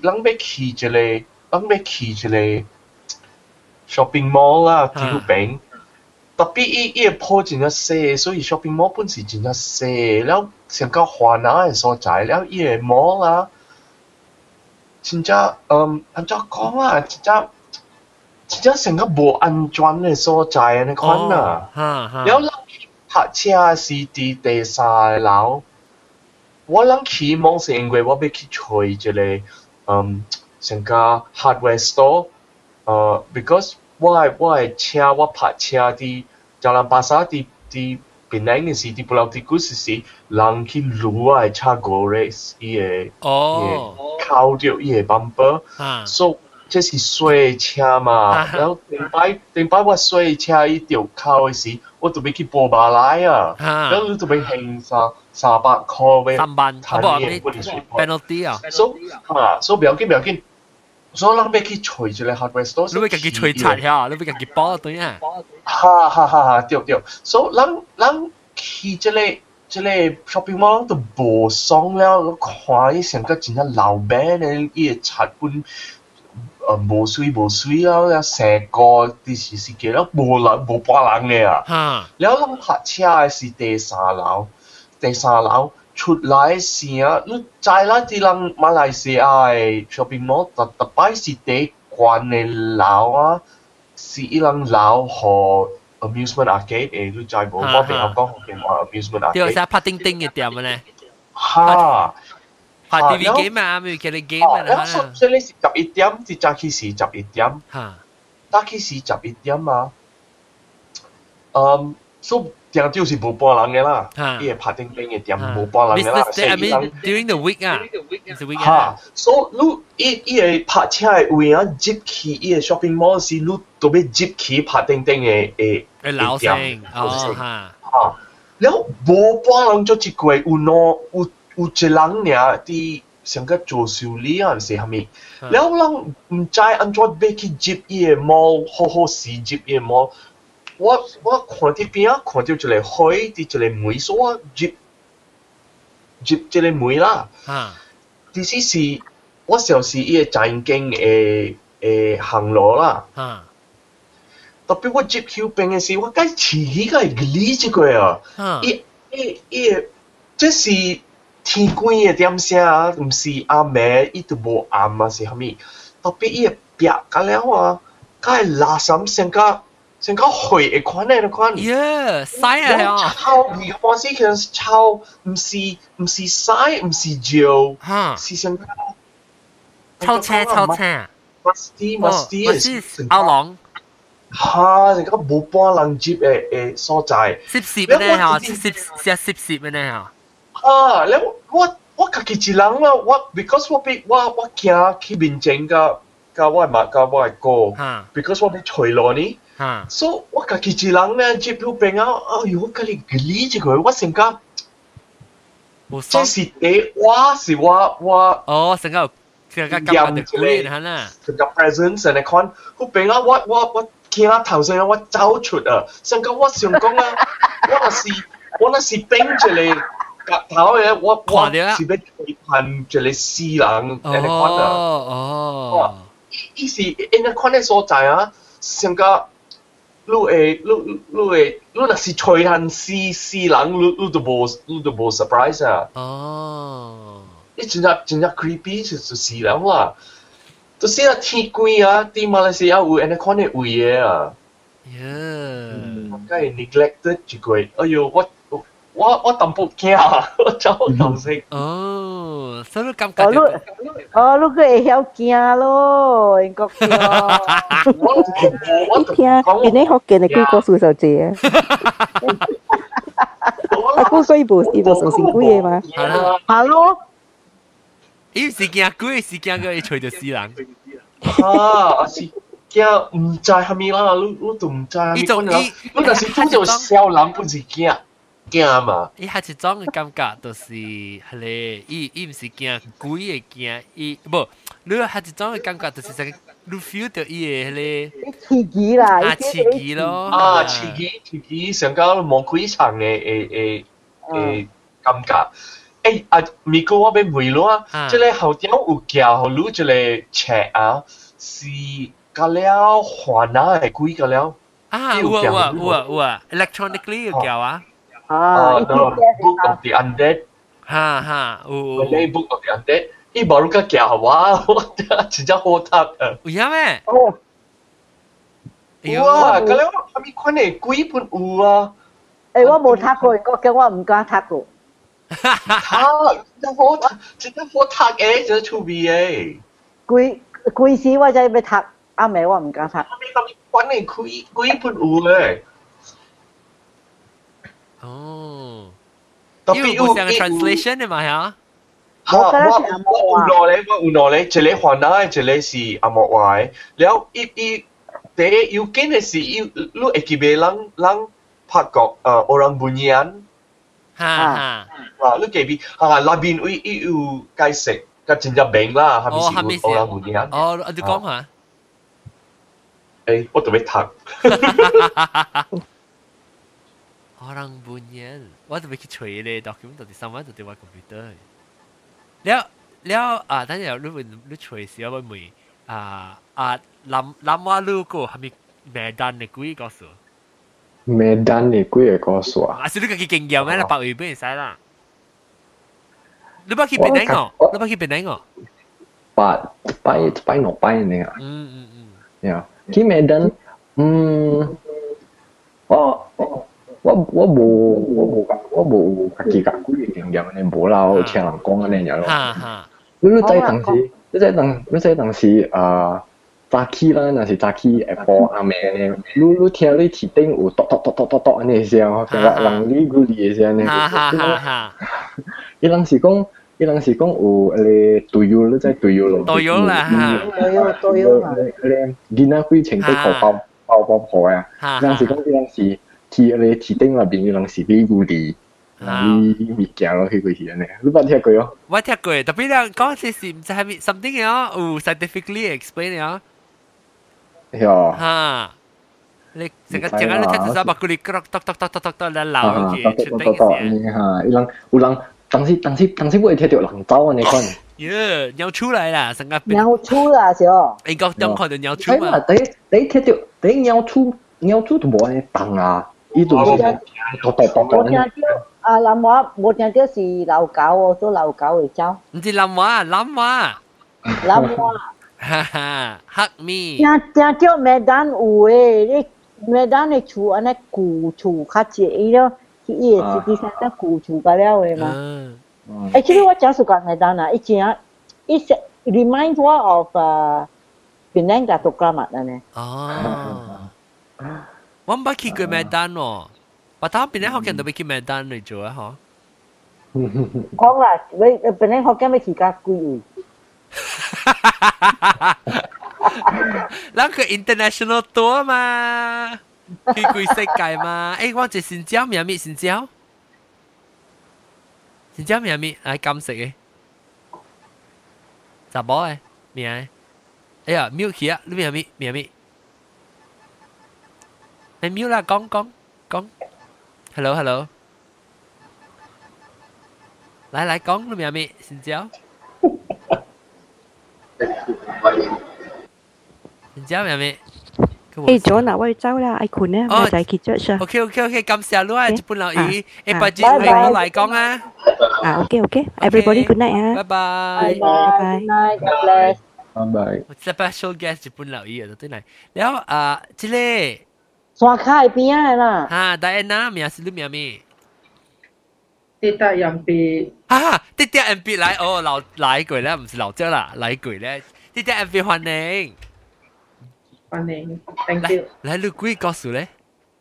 Speaker 3: 一個 shopping mall 啦，喺嗰邊。特別伊個鋪真係細，所以 shopping mall 本身真係細。แล้ว成個環啊嘅所在，แล้ว伊個 mall 啊，真係安怎講啊？真係成個無安全嘅所在你看啊。แล้ว咱泊車是喺第三樓，我諗起望是因為我要去找一個成個 hardware store，because 我車我泊車啲就蘭巴沙啲邊嚟嘅時啲不嬲啲故事是人去擼我嘅車過嚟，伊個靠掉伊個 bumper，so 這是水車嘛，然後頂擺我水車伊掉靠嘅時，我就要去報馬來啊，然後你就要輕300塊
Speaker 1: 300，差唔多你 penalty 啊，
Speaker 3: 所以不要緊。所以咱要去找一個 hardware store，
Speaker 1: 你要自己吹擦呀，你要自己包對啊。
Speaker 3: 對，所以咱去這個 shopping mall 都無爽了，我看伊成個真係老闆嘅伊個擦本無水了，成個啲時間了無半人嘅啊。แล้ว咱泊車是第三樓。出來時啊，你知啦，啲人馬來西亞嘅 shopping mall 特擺是第關嘅樓啊，是一人樓和 amusement arcade 誒，你知無？我邊有講學嘅話 amusement arcade。
Speaker 1: 對，係拍叮叮嘅店咧。拍 TV game 啊，咪叫你 game 啊。
Speaker 3: 所以你是11點，啲早起是11點。早起是11點啊。所以店就是無半人嘅啦，伊個拍叮叮嘅店無半人嘅啦。
Speaker 1: I mean during the week 啊，
Speaker 3: 所以伊個拍車嘅位啊，接去伊個 shopping mall 時，你都要接去拍叮叮嘅
Speaker 1: 店。
Speaker 3: แล้ว無半人做一個有一人爾啲成個做修理啊，是蝦米？แล้ว人唔知安怎要去接伊個 mall，好好時接伊個 mall。我看啲邊啊，看到一個海啲一個梅，所以我接一個梅啦。啲是我就是伊個正經嘅行路啦。特別我接後邊嘅時，我該遲起個理這個啊。這是天光嘅點聲啊，唔是阿妹，伊都無暗啊，是蝦米？特別伊嘅壁個了啊，佢係垃圾成個灰嘅款嚟款。
Speaker 1: 曬啊！
Speaker 3: 臭味嘅方式其實是臭，唔是曬，唔是焦，是成個
Speaker 1: 臭車。
Speaker 3: musty
Speaker 1: 係歐郎。
Speaker 3: 成個冇半人接嘅所在。
Speaker 1: 濕咧嚇，濕咧嚇。
Speaker 3: แล้ว我家己一人啦，because 我驚去面前甲我嘅哥，because 我要吹落呢，所以我家己一人咧接到邊啊，哎呦，我家己理一個，我成個，這是第是我
Speaker 1: 成個感覺的貴嚇啦，
Speaker 3: 成個 presence 嚟看，嗰邊啊，我驚頭先我走出啊，成個我想講啊，我那是冰住你。夾頭嘅，我是要吹噴住你私人，你看啊，伊是因為看嘅所在啊，成個你若是吹噴私人，你都無 surprise 啊。你真係 creepy 就是人啦，就是啊天光啊，啲馬來西亞有因為看嘅位嘅啊，梗係 neglected 一個，哎呦我淡薄驚啊！我走頭先。
Speaker 1: 所以感覺。
Speaker 5: 你個會曉驚咯，英國驚。
Speaker 6: 我聽你福建嘅鬼故事就謝啊。啊，鬼無上先鬼嘅嘛。
Speaker 5: 係咯。
Speaker 1: 伊是驚鬼，是驚個吹到死人。
Speaker 3: 是驚唔知係咪啦？你都唔知。你但是通常小人不是驚。驚嘛？
Speaker 1: 伊係一種嘅感覺，就是係咧，伊唔是驚鬼嘅驚，伊無，你係一種嘅感覺，就是成你 feel 到伊嘅咧，
Speaker 5: 刺激啦，
Speaker 1: 刺激咯，
Speaker 3: 刺激，上個望開場嘅感覺。咪講我俾問咯啊，即係後點有教好你即係 check 啊，是個了環啊係鬼個了。
Speaker 1: 有，electronically 嘅教啊。
Speaker 3: Book of the Undead， Malay Book of the Undead， 伊冇個教話，我真係好睇啊！
Speaker 1: 有咩？
Speaker 3: 哇！咁樣係咪看嚟鬼本有啊？
Speaker 5: 我冇睇過，我叫我唔敢睇過。
Speaker 3: 真係好睇嘅，真係出味嘅。
Speaker 5: 鬼時我真係要睇，阿妹我唔敢睇。
Speaker 3: 看嚟鬼本有嘅。
Speaker 1: 特別有成個 translation 嘅嘛嚇？
Speaker 3: 我有攞咧，一個華南，一個是阿莫話嘅。แล้ว第一要緊嘅是你會記俾人拍過orang bunyian。你記俾那邊會有解釋，個真正名啦，係咪是 orang bunyian？
Speaker 1: 你講下。
Speaker 3: 我特別讀。
Speaker 1: Orang bunyian， 我就未去吹咧 document 到底上晚到底我 computer。แล้ว等陣你吹時我會諗我路過係咪Medan嘅鬼故事
Speaker 4: ？Medan嘅鬼嘅故事啊？
Speaker 1: 是你個經驗咩？你白話俾人使啦。你不去邊度個？你不去邊度個？
Speaker 4: 拜呢啊？呀，去Medan，我冇家己講鬼嘅經驗，你冇啦，我聽人講安尼樣咯。你在當時早起啦，那是早起下晡暗暝，你聽你鐵頂有咚安尼聲，就話人哩咕哩嘅聲呢。伊人是講有誒隊友，你知隊友咯？
Speaker 1: 隊友啦嚇，
Speaker 5: 隊友啦。
Speaker 4: 囡仔幾穿啲頭包破啊！人是講伊人是。鐵頂那邊有人是李古利，你物件咯，去過去安尼，你捌聽過哦？
Speaker 1: 我聽過，特別咧講是唔知係咪 something 啊？有 scientifically explain 啊？
Speaker 4: 係
Speaker 1: 你成個聽到白古利咚嚟鬧嘅，出頂嘅
Speaker 4: 嚇，有人當時我會聽到人走安尼款。
Speaker 1: 鳥出來啦，成個
Speaker 5: 鳥出啦，是哦。
Speaker 1: 英國中看到鳥出嘛？
Speaker 4: 第聽到鳥出都無安尼動啊！伊就是
Speaker 5: 我聽到啊，南華冇聽到是老狗哦，做老狗嚟走。
Speaker 1: 唔是南華，南華。
Speaker 5: 南華。
Speaker 1: 哈哈，黑咪。
Speaker 5: 聽到麥當有誒，你麥當嘅厝安尼舊厝較濟，伊咯，伊會自己生得舊厝個了誒嘛。其實我真係講麥當啊，以前it reminds me of Penang Datuk Kramat 呢。
Speaker 1: 哦。我唔捌去過麥當喎。把他本來好見到要去麥當嚟做啊，嗬。
Speaker 5: 講啦，你本來好見要去加貴。
Speaker 1: 那個 international tour 嘛，去貴世界嘛。誒，我係新疆咩咪新疆？新疆咩咪？係金色嘅，查某嘅咩？哎呀，mute 啊，你咩咪咩咪？你 mute 啦，講。Hello， 來講你咩咪？新疆？新疆咩咪？
Speaker 6: 誒，咗嗱，我要走啦，愛困咧，我就去着上。
Speaker 1: OK， 感謝你啊，日本留意，誒，不如我嚟講啊。
Speaker 6: 啊 ，OK，everybody good night 啊。
Speaker 1: 拜拜。
Speaker 4: 拜拜。
Speaker 1: Special guest 日本留意啊，對嚟。แล้ว即係
Speaker 5: 山卡邊啊啦。
Speaker 1: 嚇，戴安娜名是你名咩？
Speaker 8: 跌得人別。
Speaker 1: 跌得人別嚟，哦，來句咧，唔是老張啦，來句咧，跌得人別歡迎。
Speaker 8: 歡迎 ，thank you。
Speaker 1: 來，你幾個數咧？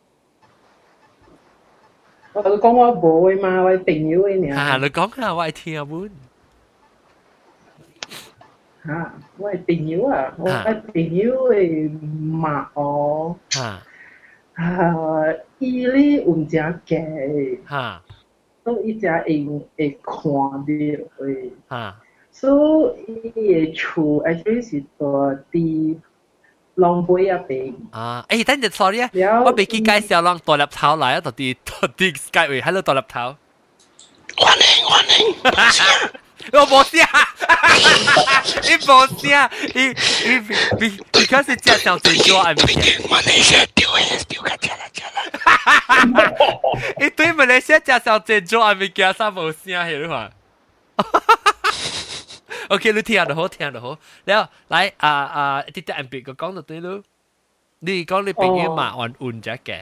Speaker 8: 我講我冇嘅嘛，我朋友嘅呢。
Speaker 1: 你講下，我係聽本。
Speaker 8: 我係朋友啊，我係朋友嘅嘛哦。伊咧有只嘅。所以伊只會看到嘅。所以伊嘅厝 actually 是在啲浪貝入邊。
Speaker 1: 等陣 sorry 啊，我未記介紹人大粒頭嚟啊，到啲 Skype 位 ，hello 大粒頭。
Speaker 9: 歡迎，
Speaker 1: 我冇聲，你冇聲，你 because 你這樣子做係咪？
Speaker 9: 馬來西亞丟個加啦。
Speaker 1: 你對馬來西亞這樣子做係咪叫啥冇聲係你話？OK， 你聽就好，แล้ว嚟啲啲人別個講就對咯。你講你朋友嘛換咗嘅。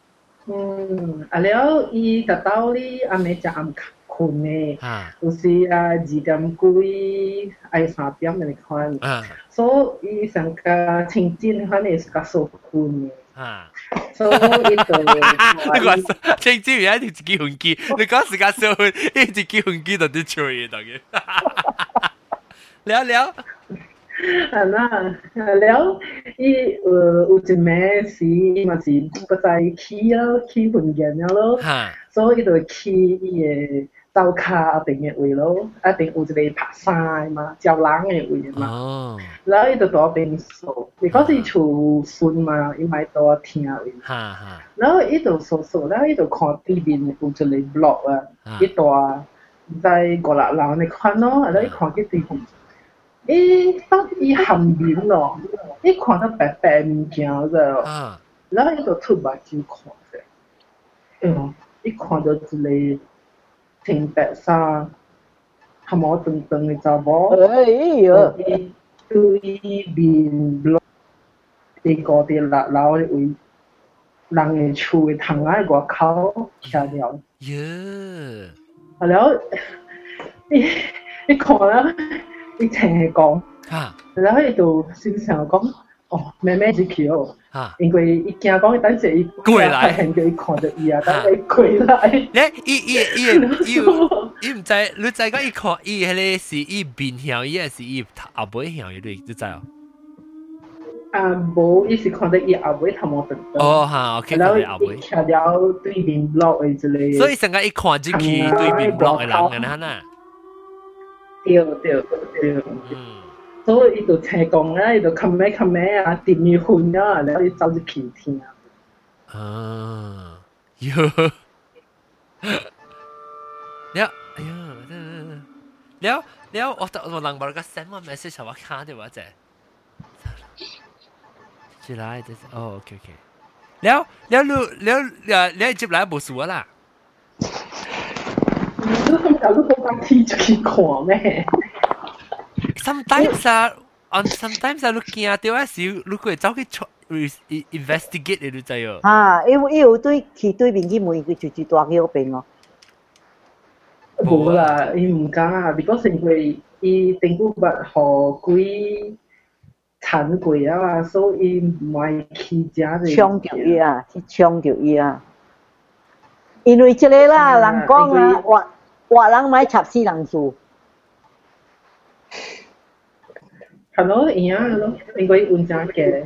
Speaker 8: แล้ว伊達到你阿妹就暗困嘅，就是2點幾3點嚟看，所以上個清真可能是個受困嘅。所以就
Speaker 1: 你話清真而家你自己換機，你講時間受困，你自己換機就啲錯嘢等於。了。
Speaker 8: 啦，แล้ว有一暝時伊嘛是不知起訓練咯，所以就去伊個灶卡一定嘅位咯，一定有一個爬山嘛，照人嘅位嘛。然後伊就在邊數，如果是厝順嘛，伊咪在聽位。然後伊就數，然後伊就看對面有一個 blog 啊，一大在5-6人嚟看咯，然後伊看見對面。伊含面咯，伊看到白白物件啫，然後伊就出目睭看者，伊看到一個穿白衫、含毛長長嘅查某，伊對面落啲5-6樓嘅位，人嘅厝嘅窗仔外口徛了。然後伊看啦。伊聽佢講，然後伊就心想講，妹妹是去哦，因為伊驚講，等陣伊過來，現佢看到伊啊，等佢過來。
Speaker 1: 伊唔知，你知講伊看伊迄個是伊面向伊，還是伊後背向伊？你知哦？
Speaker 8: 無，伊是看到伊後背頭毛長長。
Speaker 1: OK，
Speaker 8: 然後伊徛了對面 block 嘅之類。
Speaker 1: 所以成個伊看入去對面 block 嘅人嘅呐。
Speaker 8: 對，所以伊就聽講啦，伊就冚咩啊，點樣混啊，然後伊走入去聽。
Speaker 1: แล้ว我能把個 send 個 message 我看到或者，接來就是OK，แล้ว你接來冇數啦。
Speaker 8: 有都好睇出去看咩
Speaker 1: ？Sometimes 啊，sometimes 啊，你驚到啊時，你會走去 investigate 你知哦。
Speaker 5: 啊，因為對佢對面嘅門佢就大喺嗰邊咯。
Speaker 8: 冇啦，伊唔敢啊，because 因為伊頂古捌互鬼殘過啊，所以唔愛去食嘅。
Speaker 5: 搶着伊啊，去搶着伊啊！因為這個啦，人講啊，活人買插死人樹。
Speaker 8: 係咯，一樣咯，因為運價嘅。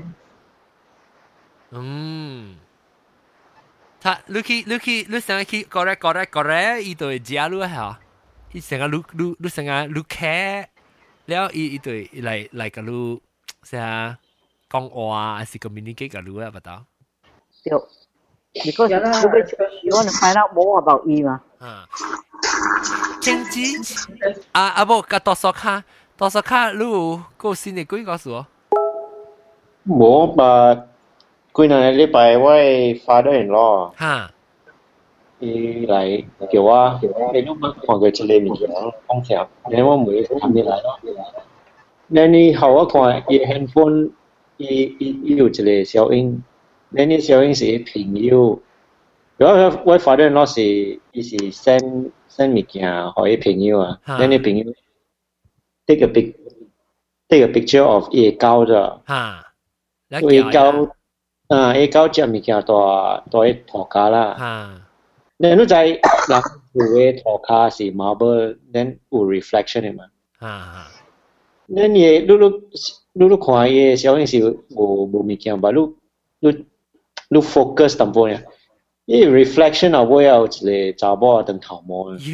Speaker 1: 你成日去correct，伊對食你嚇，伊成日你成日你客，了伊對來個你啥講話，還是 communicate 個你啊？不到。
Speaker 5: 對。Because you want to find out more about it 嘛。
Speaker 1: 政治不，個多數卡，你有個新嘅鬼告訴我。
Speaker 7: 冇吧？幾兩禮拜我 father-in-law 伊來叫我，你都冇看過這個物件講條，然後我每日睇你來咯。然後你後我看伊 handphone，伊有一個小影。那你小英是朋友，如果我 father-in-law 是伊是 send 物件互伊朋友啊，那你朋友 take a picture of 伊個狗啫，伊狗隻物件大伊塗骹啦，你都知人有嘅塗骹是 marble， then 有 reflection 嘅嘛，那你看伊個小英是無物件吧，你 focus 淡薄呀，伊 reflection 啊，我有一個查某當頭毛啊。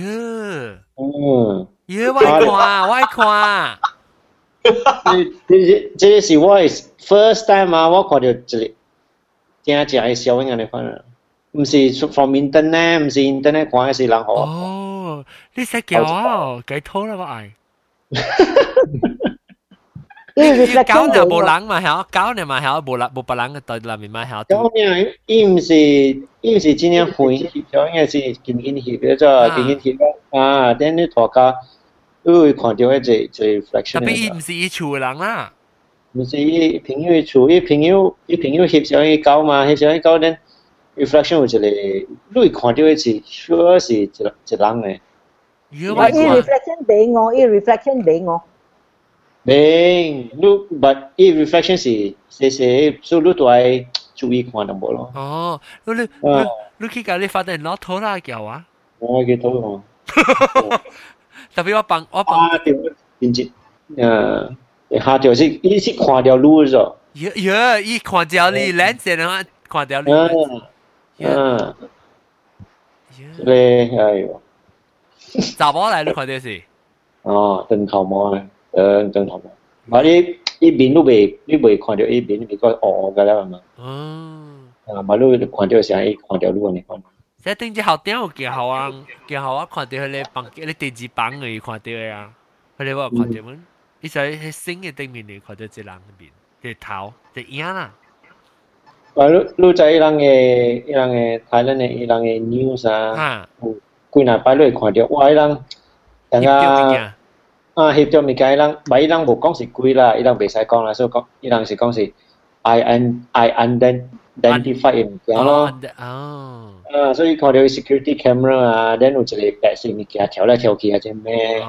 Speaker 1: 我愛看。
Speaker 7: 這是我 first time 啊，我看到一個正嘅小影安尼款啊，唔是 from internet， 唔是 internet 看，係人好。
Speaker 1: 哦，你識叫我，幾拖啦我愛。狗就無人嘛，係狗你嘛係無別人嘅對立面嘛係。
Speaker 7: 狗呢，伊唔是真正混翕，應該是緊翕嘅啫，緊翕啊，等你塗骹，你會看到一個 reflection。
Speaker 1: 特別伊唔是伊厝嘅人啦。
Speaker 7: 唔是伊朋友嘅厝，伊朋友翕上伊狗嘛，翕上伊狗咧 reflection 有一個，你會看到一是 sure 是一人嘅。
Speaker 5: 伊 reflection 俾我，伊 reflection 俾我。
Speaker 7: 明，but 伊 reflection 是細，所以你都愛注意看淡薄咯。
Speaker 1: 哦，你去教你發電攞拖啦叫啊？
Speaker 7: 我記得喎。
Speaker 1: 特別我幫。
Speaker 7: 邊隻？下條是伊是看條路咗。
Speaker 1: 伊看條你靚些啦，看條你。
Speaker 7: 咧，哎呦。
Speaker 1: 查某來你看到是？
Speaker 7: 哦，燈頭毛咧。燈頭毛，maar伊面都未看到伊面，比較惡㗎啦嘛。maar你看到時候，伊看到路你看。
Speaker 1: 即係頂住後頂有叫我看到佢哋房，你電子版嘅看到啊，佢哋話看到乜？伊就喺新嘅頂面嚟看到隻人面，隻頭隻影啦。
Speaker 7: 你知伊人嘅台灣嘅伊人嘅 news 啊，幾難擺落看到，哇！伊人大家。翕咗物件，伊人無講是鬼啦，伊人袂使講啦，所以講伊人是講是 I identify 物件咯。所以看到 security camera 啊，然有一個白色物件跳來跳去啊，只咩？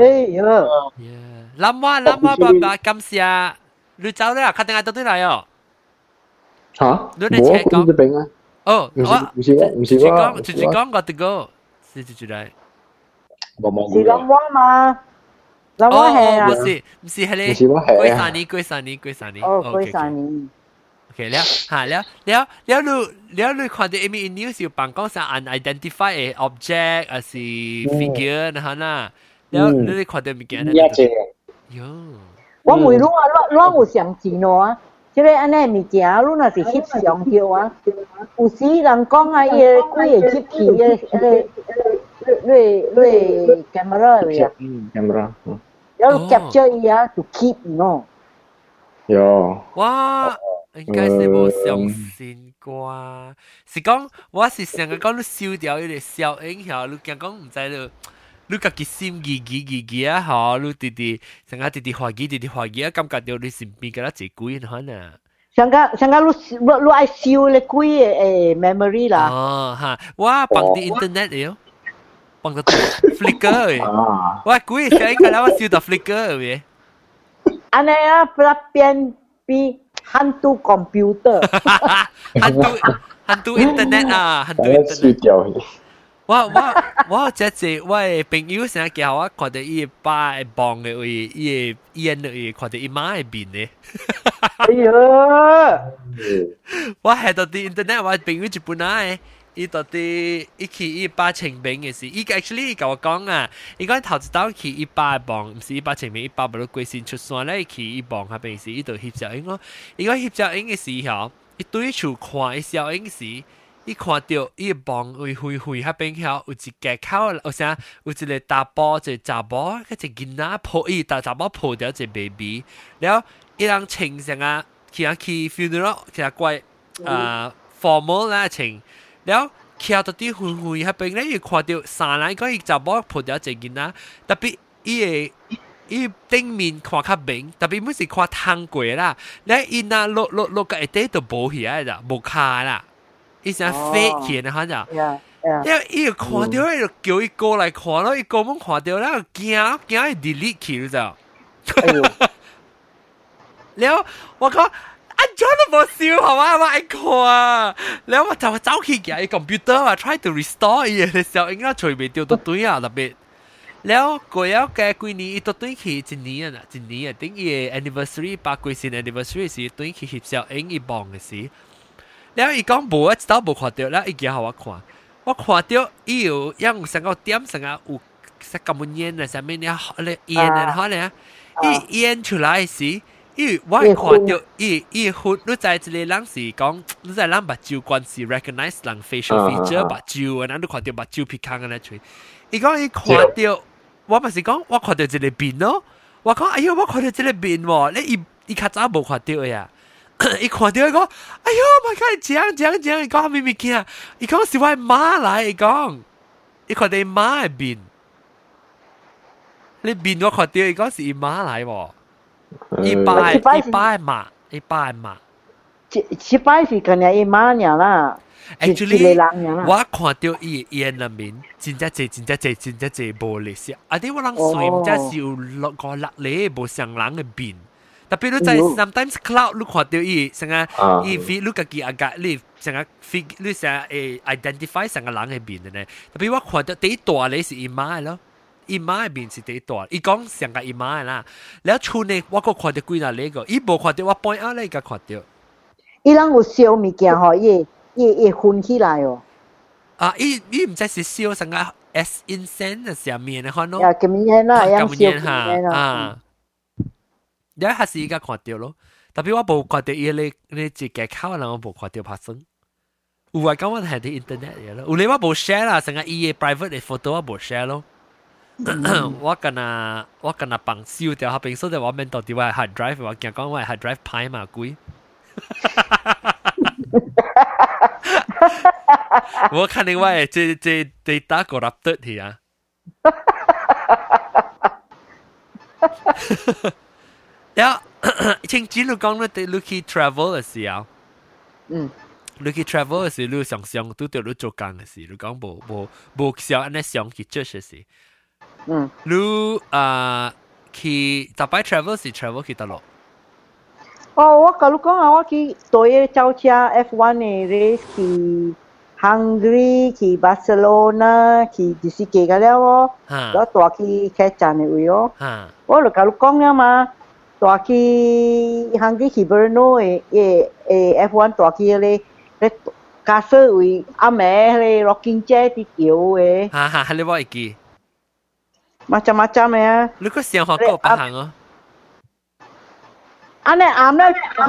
Speaker 1: 諗我，感謝你走啦，確定係到底嚟哦。
Speaker 4: 嚇？我講這邊啊。
Speaker 1: 哦，
Speaker 4: 唔是我。
Speaker 1: 直接講我哋個，是直接嚟。
Speaker 5: 是諗我嘛？唔
Speaker 1: 是係你龜山尼。
Speaker 5: 哦，龜山尼。
Speaker 1: OK， 了你看到 Amy in news 有辦公室 unidentified object 還是 figure 那啦，了你看到物件咧？
Speaker 5: 我每攏有相錢咯，即個安尼物件，你若是翕相票啊，有時人講啊，伊個鬼會翕去你 camera 嚟啊
Speaker 4: camera。
Speaker 5: 要 capture 伊啊 ，to keep no。
Speaker 1: 哇，應該是冇相信啩？是講我是成日講你燒掉伊個小影響，你驚講唔知你家己心記啊，嗬，你直成日直懷疑啊，感覺到你身邊嘅啦最貴嘅可能。
Speaker 5: 上個你愛燒你貴嘅memory 啦。
Speaker 1: 哦，嚇，我幫啲 internet 嘅，幫到 Flickr 嘅，我貴上個啦，我燒到 Flickr 嘅。
Speaker 5: 安尼啊，變hantu computer，
Speaker 1: hantu internet 啊，hantu internet。我只我朋友成日叫我看到伊把棒嘅位，伊煙嘅位，看到伊媽嘅面咧。
Speaker 5: 哎呀！
Speaker 1: 我係到啲 internet，我朋友日本啊，伊到啲伊去伊把清明嘅事，伊 actually 伊甲我講啊，伊講頭一刀去伊把棒，唔是伊把清明，伊把無到貴先出山咧，去伊棒下邊時，伊就翕照影咯。伊講翕照影嘅時候，伊對厝看伊照影時。伊看到伊棒會迄邊遐有一個口，有啥有一個大波，一個查某，嗰隻囡仔抱伊大查某抱掉一個 baby， 然後伊人穿成啊，去 funeral， 去怪formal 啦穿，然後徛到啲迄邊咧，伊看到三個伊查某抱掉一個囡仔，特別伊頂面看較明，特別每時看通過啦，咧伊那落個一底都無起來啦，無卡啦。伊成飛起嘅看着，因為伊看到，伊就叫伊過來看咯，伊過門看到啦，驚伊 delete 去你知道？然後我講啊，真係冇笑係嘛？我愛看，然後我就走去夾伊 computer 啊 ，try to restore 伊嘅時候，應該隨便掉到堆啊特別。然後過咗嘅幾年，伊都堆去一年啊，頂伊嘅 anniversary，把過線 anniversary 時堆去翕照影伊幫嘅時。然後伊講無啊，一刀無看到啦，伊叫我看，我看到伊有樣成個點成個有食咁樣煙啊，上面咧煙啊，可能伊煙出來時，我看到伊血，你知一個人是講，你知人目睭關係 recognize 人 facial feature 目睭，然後你看到目睭皮康嗰啲，伊講伊看到，我咪是講我看到一個面咯，我講哎呀，我看到一個面喎，你伊較早無看到呀。伊看到伊講，哎呦 ，my god， 講，伊講咩物件？伊講是我媽來，伊講，伊看到伊媽嘅面，你面我看到伊講是伊媽來喎，伊爸嘅媽，
Speaker 5: 一擺是跟伊媽娘啦。
Speaker 1: Actually， 我看到伊煙嘅面，真濟無歷史，啊啲我人隨唔知是有個落嚟無像人嘅面。特別你在 sometimes cloud 你看到伊成個伊 feed 你家己阿個你成個 feed 你成個identify 成個人嘅面嘅呢。特別我看到第一大咧是伊媽嘅咯，伊媽嘅面是第一大，伊講成個伊媽嘅啦。然後厝內我個看到幾嗱呢個，伊無看到我 point out 咧，伊個看到。
Speaker 5: 伊人有燒物件吼，伊混起來哦。
Speaker 1: 啊，伊唔知是燒成個 as incense 嘅上面嘅可能。
Speaker 5: 呀，咁樣啦，樣燒
Speaker 1: 咁啊。你還是依家看到咯，特別我冇看到伊你自己口，然後我冇看到發生。有話講我係啲 internet 嘢咯，有你我冇 share 啦，成個伊嘅 private 嘅 photo 我冇 share 咯。我跟啊幫燒掉下邊，所以我面到底我係 hard drive， 我驚講我係 hard drive 派嘛貴。我看你我係這 data corrupted 係啊。然後，聽知你講你去 travel 嘅時候，你去 travel 嘅時候，你常常都對你做工嘅時，你講無想安尼想去 church 嘅時，你去特別 travel 是 travel 去倒落。
Speaker 5: 哦，我甲你講啊，我去對走車 F1 嘅 race 去 Hungary 去 Barcelona 去第四季個了哦，我帶去客棧嘅位哦，我就甲你講了嘛。帶去 Hungary 去 Brno 嘅 F1 帶去咧駕駛位阿妹咧 rocking chair 啲橋嘅。
Speaker 1: 係你我會記。
Speaker 5: macam嘅啊。
Speaker 1: 你個上學嗰個不行哦。
Speaker 5: 安尼啱咧，好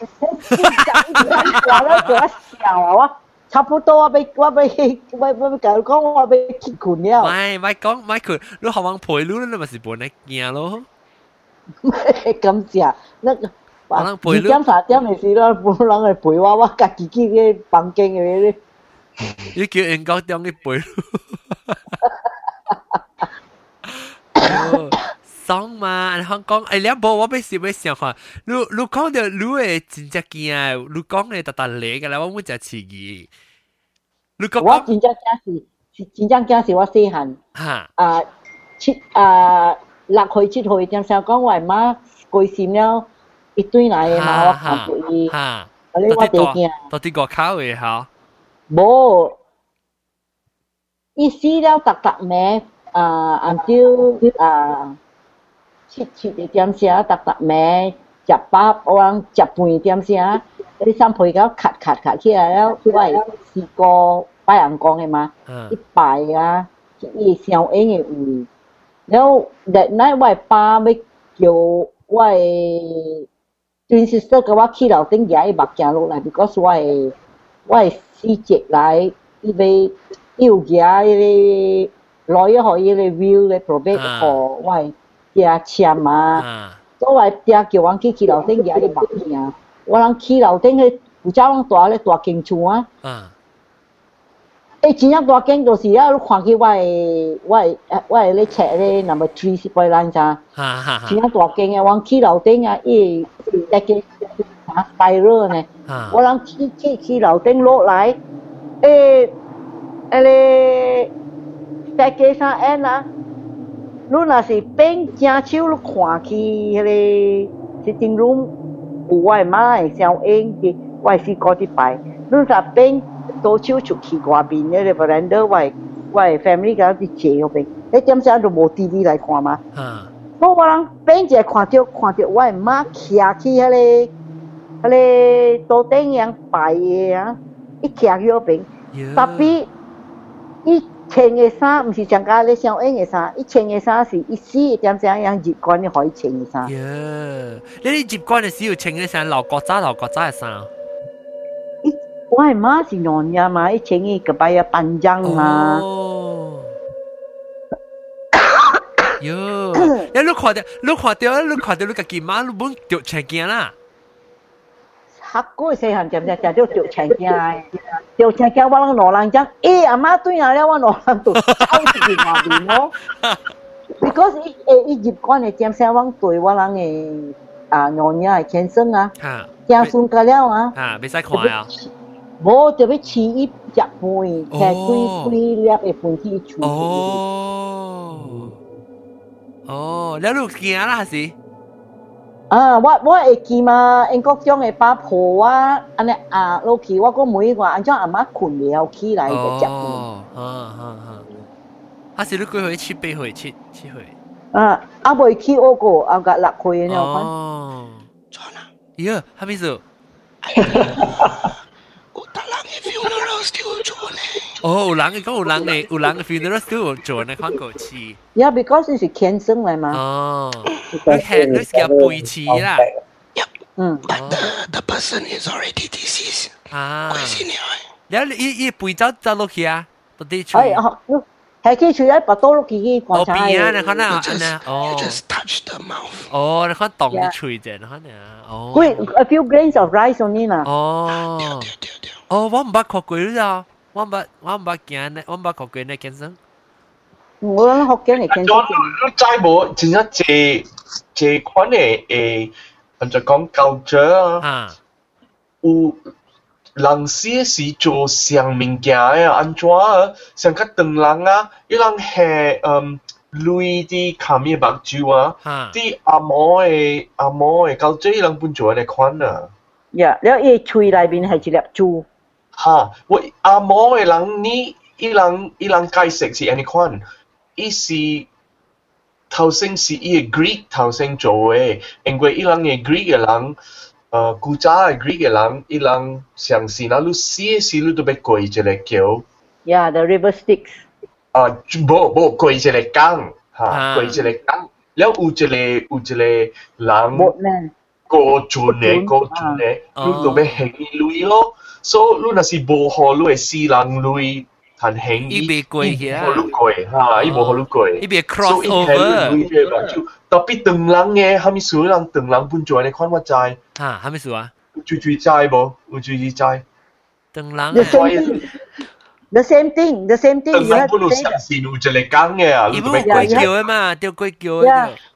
Speaker 5: 講咧做一笑啊！我差不多我俾甲你講，我俾去困了。
Speaker 1: 咪講咪困，你學人陪你，你咪是本嚟驚咯。
Speaker 5: 咁啫，那2點3點嘅事咯，冇人嚟陪我家己去嘅房間嘅咧。
Speaker 1: 你叫人9點去陪。 你講，哎，兩部我俾小俾想看，你講到你嘅真正驚，你講嘅特特嚟嘅啦，我冇只刺激。你講
Speaker 5: 我真正驚是我細漢，6歲7歲，點先講我媽過身了，一堆來嘅嘛，我看到伊，你我第驚。
Speaker 1: 到底個口嘅嚇？
Speaker 5: 冇，伊死了特咩？until 7點聲，特咩？18我人18點聲，啲三倍狗咳起來了，我係試過拜人講嘅嘛，一拜啊，伊上英嘅位，然後that night 我爸要叫我twin sister 嘅我起樓頂嘢，伊目鏡落嚟 ，because 我係4節來，伊要要嘢伊攞咗去伊個 view 咧 probate 互我係嘢簽啊，所以我爹叫我去起樓頂嘢，伊目鏡，我人起樓頂迄有隻往大咧大間厝啊。真正大間就是啊，你看起我係咧 check 咧 number 3是幾難咋？真正大間嘅，我起樓頂啊，伊一個打大熱呢，我人起樓頂落來，個啥end啊？你若是變正手，你看去迄個 sitting room 有我媽嘅小英嘅，我係試過啲擺，你若變倒手出去外面嗰個 veranda， 我係 family 嗰啲坐嗰邊，你點解都冇 TV 來看嘛？我人變者看到我係媽徛去迄個倒頂樣擺嘅啊，伊徛去嗰邊，特別伊穿嘅衫唔是像家咧小英嘅衫，伊穿嘅衫是伊死點樣樣熱乾嘅可以穿嘅衫。
Speaker 1: 你啲熱乾嘅時候穿嘅衫，留國渣嘅衫。
Speaker 5: 我係媽是娘呀嘛，伊穿嘅個擺啊班章嘛。
Speaker 1: 喲，你看到你家己媽，你本着穿件啦。
Speaker 5: 黑哥細漢點就着穿件嘅，着穿件我人攞人講，阿媽對下了我攞人度，好自己話面咯。Because 伊入關嘅點先往對我人嘅娘呀係天生啊，正順個了啊，
Speaker 1: 未使看啊。
Speaker 5: 冇特別似伊食飯，吃幾粒嘅飯去處。
Speaker 1: 哦，你都驚啦還是？
Speaker 5: 我會記嘛，英國將嘅把婆啊，安尼落去，我個妹話安怎阿媽困了起來嘅食飯。
Speaker 1: 還是你幾歲？7、8歲？7
Speaker 5: 歲。未起嗰個，個6歲嘅
Speaker 1: 哦。錯啦。呀，係咪事？有人嘅funeral 都有做呢，看過次。
Speaker 5: Yeah, because 是天生嚟嘛。
Speaker 1: 哦，你是叫背刺啦。
Speaker 9: But the person is already deceased。貴死了。
Speaker 1: 然後伊背走落去啊，到底處？
Speaker 5: 係佢處喺把刀落去觀察。
Speaker 1: 邊啊？你看啊，
Speaker 9: You just touch the mouth。
Speaker 1: 哦，你看動啲喙啫，你看啊。哦。
Speaker 5: 喂 ，a few grains of rice only 啦。
Speaker 1: 哦。哦，我唔捌看過你咋？我唔捌見呢，我唔捌看過呢健身。
Speaker 5: 我學緊嚟健身。
Speaker 3: 你知無？真正這款嘅就講culture啊，有人寫是做上物件嘅，安怎啊？像較長人啊，伊人係類啲卡咩目睭啊，啲阿嬷嘅culture，伊人本做嘅款啊。
Speaker 5: 呀，แล้ว伊喙內面係一粒珠。
Speaker 3: 我阿嬷嘅人呢，伊人解釋是安尼款，伊是頭先是伊個 Greek 頭先做嘅，因為伊人嘅 Greek 嘅人，古早嘅 Greek 嘅人，伊人相信啊，你死時你都要過一個橋。
Speaker 5: Yeah, the river Styx。
Speaker 3: 冇過一個江，過一個江，แล้ว有一個人過船嘅，你都要行伊咯。所以你若是無好，你會死人類彈行伊
Speaker 1: 別過去啊！
Speaker 3: 無好過嚇，伊無好過。
Speaker 1: 伊別 cross over。
Speaker 3: 特別長人嘅，蝦米事人長人本做你看我知。
Speaker 1: 蝦米事啊？
Speaker 3: 有最知無？有最知。長
Speaker 1: 人。
Speaker 5: The same thing。長
Speaker 3: 人本有相信有一個講嘅啊，
Speaker 1: 伊冇過橋嘅嘛，掉過橋嘅。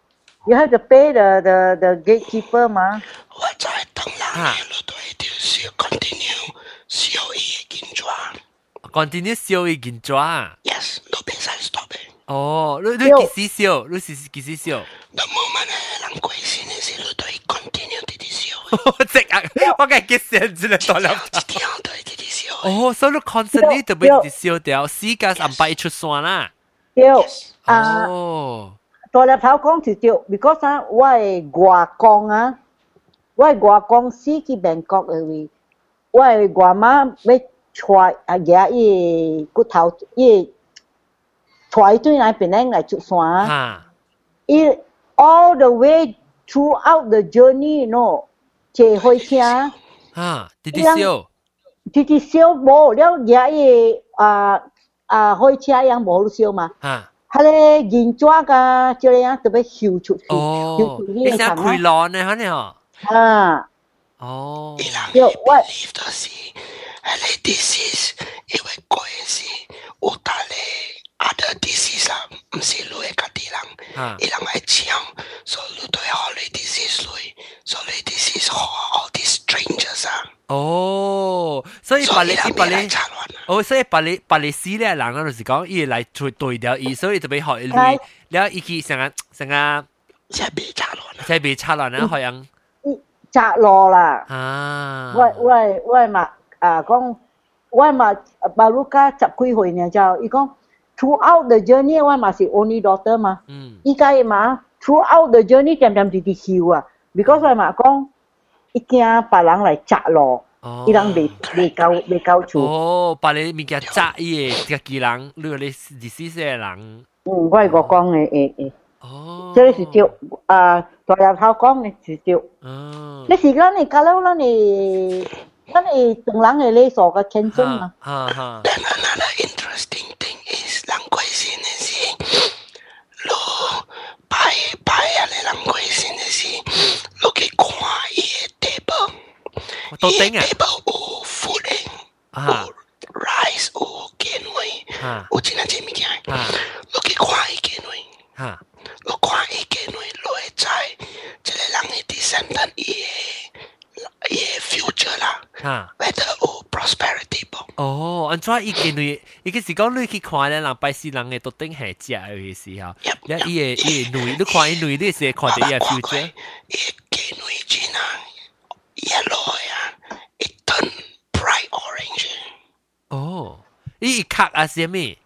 Speaker 5: You have to pay the gatekeeper 嘛。
Speaker 9: 我在等人路對條小 continue 小伊嘅緊抓。
Speaker 1: continue 小伊緊抓。
Speaker 9: Yes，你別使 stop 嘅。
Speaker 1: 哦，你幾時小？你是幾時小
Speaker 9: ？The moment 人貴先嘅時，你對 continue 啲小。
Speaker 1: 即係我嘅結成之類多兩條。哦，所以你 constantly 就俾啲小掉，時間唔擺出線啦。
Speaker 5: 對。哦。大粒頭講就對 ，because 啊，我係外公啊，我係外公死去美國嘅位，我係外媽要帶啊爺伊骨頭伊帶對嚟邊嚟出線啊，伊 all the way throughout the journey no， 坐火車
Speaker 1: 啊，直小
Speaker 5: 冇了爺伊火車樣冇小嘛。佢咧現抓噶，就係樣特別翹出去。
Speaker 1: 哦，你想開浪呢？肯定哦。
Speaker 5: 啊。
Speaker 9: 哦。就我。believe 到是，係 disease， 因為嗰陣時有得咧 other disease 啦，唔是你嘅家己人，伊人係搶，所以你對好你 disease 類，所以 disease 好 all these strangers 啊。
Speaker 1: 哦，所以把你，哦，所以把你死咧人嗰陣時講，伊嚟對掉伊，所以就俾學你，แล้ว伊去成個，
Speaker 9: 即係被拆落，
Speaker 1: 即係被拆落啦，好像
Speaker 5: 拆落啦。
Speaker 1: 啊，
Speaker 5: 我嘛講，我嘛巴魯卡十幾歲呢就，伊講 throughout the journey 我嘛是 only daughter 嘛，依家嘛 throughout the journey 點點啲笑啊 ，because 我嘛講。一驚別人嚟摘咯，伊人未夠處。
Speaker 1: 哦，把你物件摘伊個自己人，你個你disease嘅人。
Speaker 5: 我係我講嘅
Speaker 1: 哦。
Speaker 5: 即係是照大日頭講嘅是照。哦。你時間你假如你同人嘅你傻嘅傾訴嘛。
Speaker 9: 哈。Then another interesting thing is 人貴先嘅事，路擺啊你人貴先嘅事，路去看伊。
Speaker 1: 到頂啊！
Speaker 9: 有腐爛，有 rice， 有粿類，有真係真物件。你去看伊粿類，你看伊粿類，你會知即個人嘅 descendant 伊嘅 future 啦，whether 有 prosperity 噃。
Speaker 1: 哦，按怎伊粿類，伊個是講你去看咧，人拜死人嘅到頂係食嘅時候，然後伊嘅類，你看伊類，你是看到伊嘅 future。
Speaker 9: 伊粿類真啊！yellow 呀，一turn bright orange。
Speaker 1: 哦，伊殼啊是咩？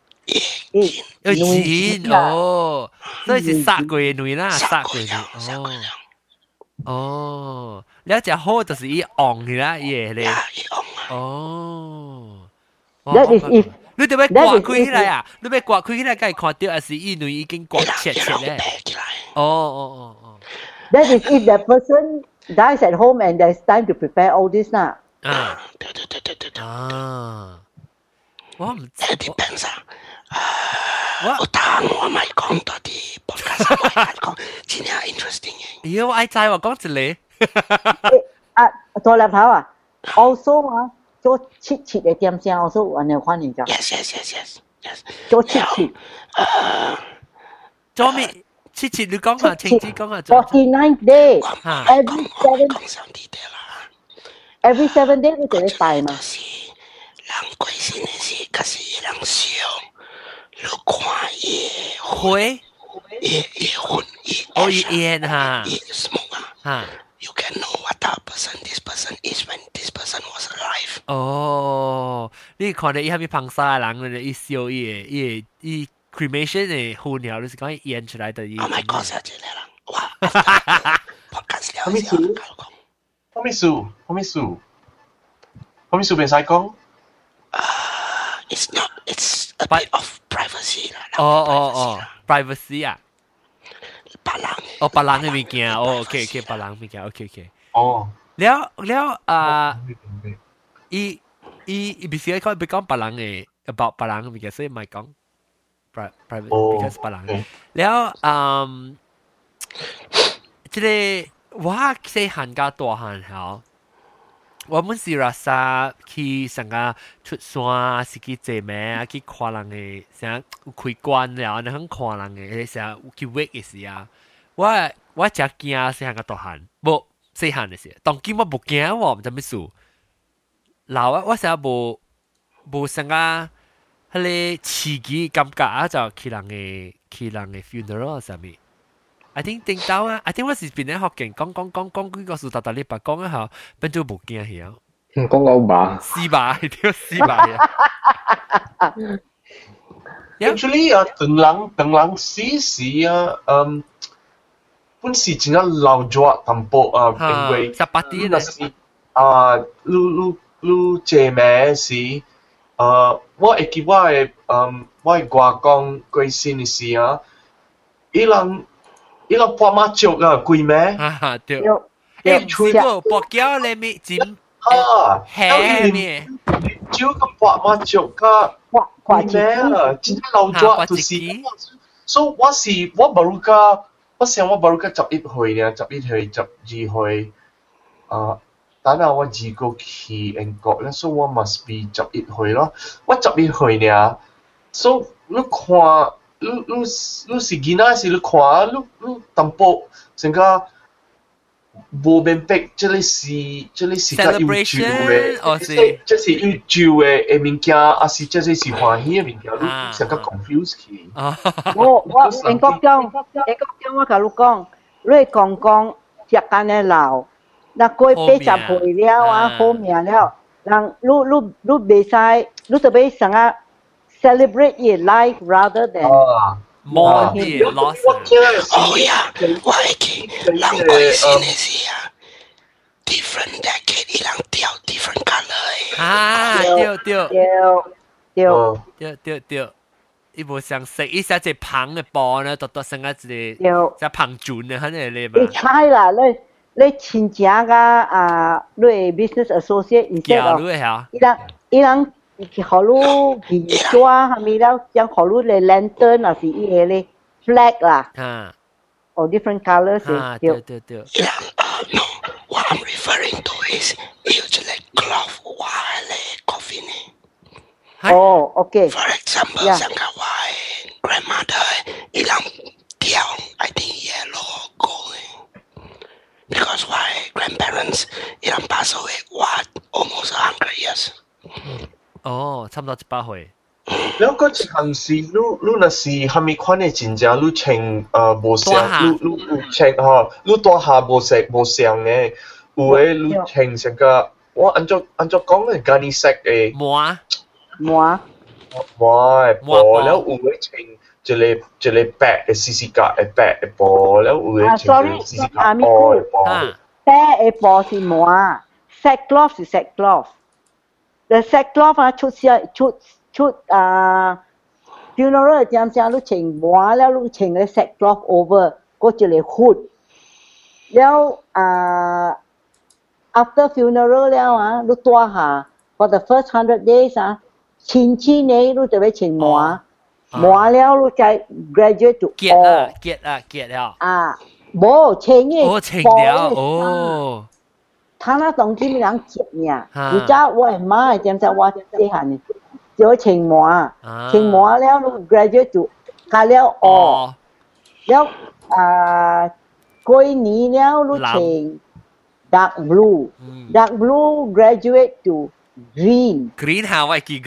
Speaker 1: 錢哦，所以是殺過嘅女啦，殺過嘅。哦，你一隻好就是伊紅嘅啦，伊嘅咧。哦。你哋要刮開起來啊！你要刮開起來，梗係看到係是伊女已經刮切咧。哦。
Speaker 5: That is if that person dies at home and there's time to prepare all this 啦。
Speaker 9: 對。
Speaker 1: 我唔知。
Speaker 9: depends 啊。我答我咪講多啲 podcast 講，真係 interesting 嘅。
Speaker 1: 咦，我愛知喎，講一
Speaker 5: 個。大粒頭啊 ，also 啊，做切嘅點聲 also 我哋歡迎咗。
Speaker 9: Yes。
Speaker 5: 做切。
Speaker 1: 做咩？切你講下，請你講下。
Speaker 5: 49 days， every 7 days 你就要拜嘛。
Speaker 9: 人貴先嘅事，可是人少，你看伊
Speaker 1: 灰，
Speaker 9: 伊混，
Speaker 1: 哦伊煙哈，
Speaker 9: 伊 smoke 啊，you can know what type of person this person is when this person was alive。
Speaker 1: 哦，你看到伊係咪旁沙人咧？伊燒伊 cremation 嘅護鳥，你是講煙出來的伊。
Speaker 9: Oh my god！這嚟啦，哇！我講笑。
Speaker 3: 後面數邊使講
Speaker 9: ？It's not. It's a bit of privacy 啦。
Speaker 1: 哦 ，privacy 啊。
Speaker 9: 別人。
Speaker 1: 別人嘅物件，OK，別人物件 ，OK。
Speaker 3: 哦。
Speaker 1: 了伊必須要講別人嘅 about 別人嘅物件，所以唔係講。private because 別人แล้ว即係我細漢甲大漢後，我們是拉薩去成個出山，是去坐咩去看人嘅，成有開關了，你肯看人嘅，成有去 wake 嘅時啊， 我只驚細漢個大漢，無細漢嘅時，當今我無驚喎，唔知咩事。老我成日無成個迄個刺激感覺啊，就去人嘅 funeral 上面。I think 聽到啊 ，I think 我是邊個學勁講幾個數大禮拜講一下，變做無驚嘅。
Speaker 4: 講吧，
Speaker 1: 四把一條四把呀。
Speaker 3: Actually 啊，等人死啊，本是真係老咗淡薄啊，因為那是啊，你姐妹是我會記我嘅外公過身嘅時啊，伊人博馬足啊，貴咩？
Speaker 1: 對，誒，是個博膠裡面真係咩？就咁博馬足個貴咩啊？真係老咗，就是，所以我冇個。我想我冇個11歲呢，11歲、12歲，等下我自個去英國咧，所以我 must be 11歲咯。我11歲呢，所以你看，你是囡仔時你看，你淡薄成個無明白，這裡是個有救嘅，這是有救嘅物件，還是這是歡喜嘅物件？你成個 confuse 去。
Speaker 5: 我英國講，我甲你講，你講食間嘅老，那過80歲了啊，好命了，人你袂使，你特別想啊 celebrate your life rather than
Speaker 1: more loss。
Speaker 9: 哦呀，我會記人貴先嘅事啊 ，different decade 伊人調 different color
Speaker 1: 啊，對。伊無相識，伊寫隻胖嘅波呢，獨成個隻胖轉嘅，肯定你嘛。
Speaker 5: 你猜啦，你親戚個你 business associate，伊人好路去抓，係咪了？將好路嚟 lantern 啊，是伊個咧 flag 啦。哦 ，different colors
Speaker 1: 對。
Speaker 9: No, what I'm referring to is usually cloth while coffee 呢。
Speaker 5: 哦 ，OK。
Speaker 9: For example，像個我 grandmother 伊人調 I think yellow gold because my grandparents 伊人 pass away what almost 100 years。
Speaker 1: 哦，差唔多100歲。
Speaker 3: แล้วก็chẳng是你那是係咪款嘅真正你穿無相，你穿嚇，你大下無相嘅，有誒你穿成個我按照講嘅間呢色嘅。
Speaker 5: 麻，
Speaker 3: แล้ว有誒穿一個白嘅絲絲格嘅白嘅布，แล้ว有誒穿絲絲格布嘅布。
Speaker 5: 白嘅布是麻 ，sackcloth 是 sackcloth。The sackcloth 啊出funeral 點樣你穿麻了，你穿個 sackcloth over，嗰一個 hood。แล้วafter funeral 了啊，你大下 for the first 100 days 啊，親戚呢你就要穿麻了，你再 graduate to all。
Speaker 1: 結了。
Speaker 5: 冇穿嘅。
Speaker 1: 穿了哦。
Speaker 5: 他那當今人結呢，而家我係媽點解我細漢呢？就穿麻了，你 graduate to 加了哦，แล้ว過年了你穿 dark blue graduate to green
Speaker 1: 下我記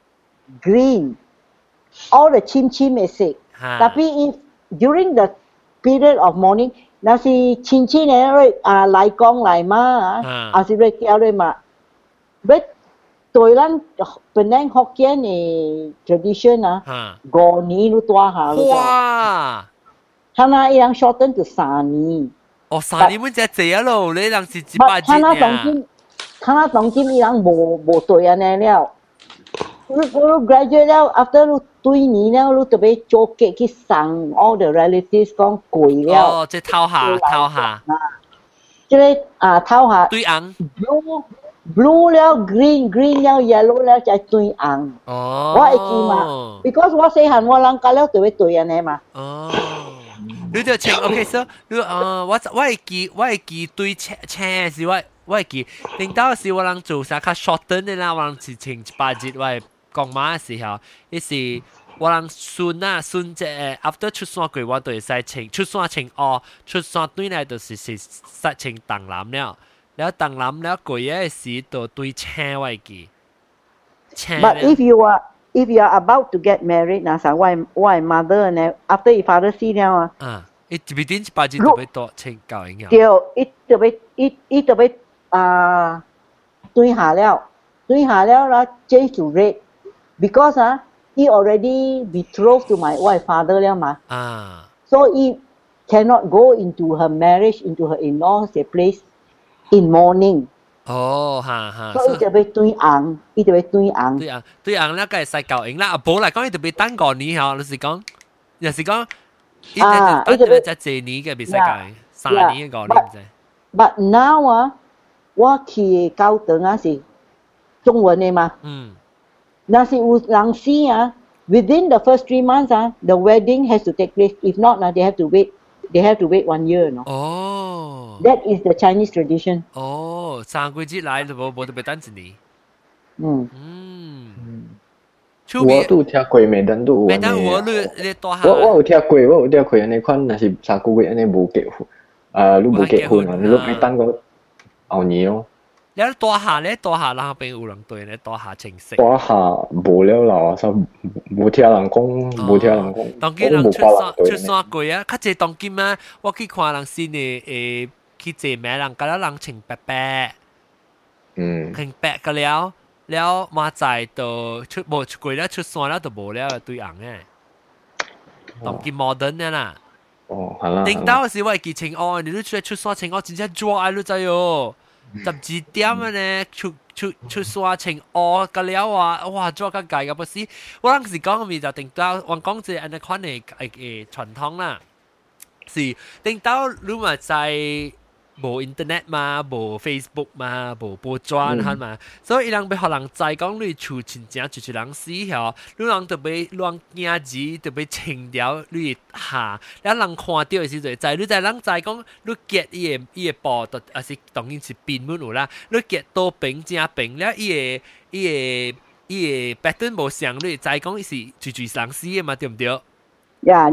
Speaker 5: all the 親戚咪識，tapi during the period of mourning， 那是親戚呢來講來嘛，還是嚟叫你嘛，但對咱本來福建嘅 tradition 啊，5年你大下你
Speaker 1: 哇，
Speaker 5: 他那一樣 shorten to 3年。
Speaker 1: 哦，3年本只濟咯，你人是100
Speaker 5: 他那當今伊人無對安尼了。你 graduate 了 ，after 你2年了，你特別做嘅去送 all the relatives 講貴了。
Speaker 1: 哦，即偷下。
Speaker 5: 即係偷下。
Speaker 1: 對紅。
Speaker 5: blue 了 green 了 yellow 了就對紅。哦。我會記嘛 ，because 我細漢我人家了特別對安尼嘛。
Speaker 1: 哦。你就穿 OK， so 你我會記對青是我會記，頂到時我人做啥較 shorten 的啦，我人是穿100日我講嘛嘅時候，伊是我人孫啊，孫即after 出山過，我就會使穿出山穿袄，出山對嚟就是使穿東南了，แล้ว東南了過嘅時就對青位嘅。
Speaker 5: But if you are about to get married, nasa why mother and after your father see now
Speaker 1: it within 八字特別多青教影響。
Speaker 5: 對，特別對下啦 change to red because he already betrothed to my wife father 了嘛。So he cannot go into her marriage into her in-laws their place in morning。
Speaker 1: 哦，哈，
Speaker 5: 所以特別對紅，伊特別對紅。
Speaker 1: 對紅咧，梗係使教影啦。無嚟講，伊特別等過年嗬，就是講，又是講，伊特別只年嘅，別使教影，3年嘅過年啫。
Speaker 5: But now我去教堂是中文嘅嘛。那是有人死within the first 3 months the wedding has to take place. If not, they have to wait. They have to wait 1 year.
Speaker 1: Oh.
Speaker 5: That is the Chinese tradition.
Speaker 1: Oh, 3個節來就冇特別等一年。
Speaker 4: 我都聽過未等到有。
Speaker 1: 未等我你多下。
Speaker 4: 我有聽過安尼款，若是3個月安尼無結婚，你無結婚你咪等個後年咯。
Speaker 1: 你多下咧，多下那邊有人對咧，多下清晰。
Speaker 4: 多下無了啦，就無聽人講，
Speaker 1: 當今人出山過啊，較濟當今啊，我去看人先誒去坐咩人，嗰啲人穿白白，穿白個了馬仔就出無出過了出山了就無了對人誒，當今 modern 嘅啦。
Speaker 4: 哦，係啦。
Speaker 1: 頂到時我係見穿哦，你都出山穿哦，真正 dry 咯仔喲。12點呢，出山穿袄個了哇，做個計個不是，我當時講咪就定到，我講即係安尼款嘅傳統啦，是定到你咪在無 internet 嘛，無 Facebook 嘛，無報紙係嘛，所以伊人要學人知講你厝真正就是人死嚇，你人特別亂驚字特別清掉你下，然後人看到嘅時就知，你在人知講你結伊個布，還是當然是邊門有啦，你結多平正平，然後伊個 pattern 無像，你知講伊是就是人死嘅嘛，對唔對
Speaker 5: ？Yeah,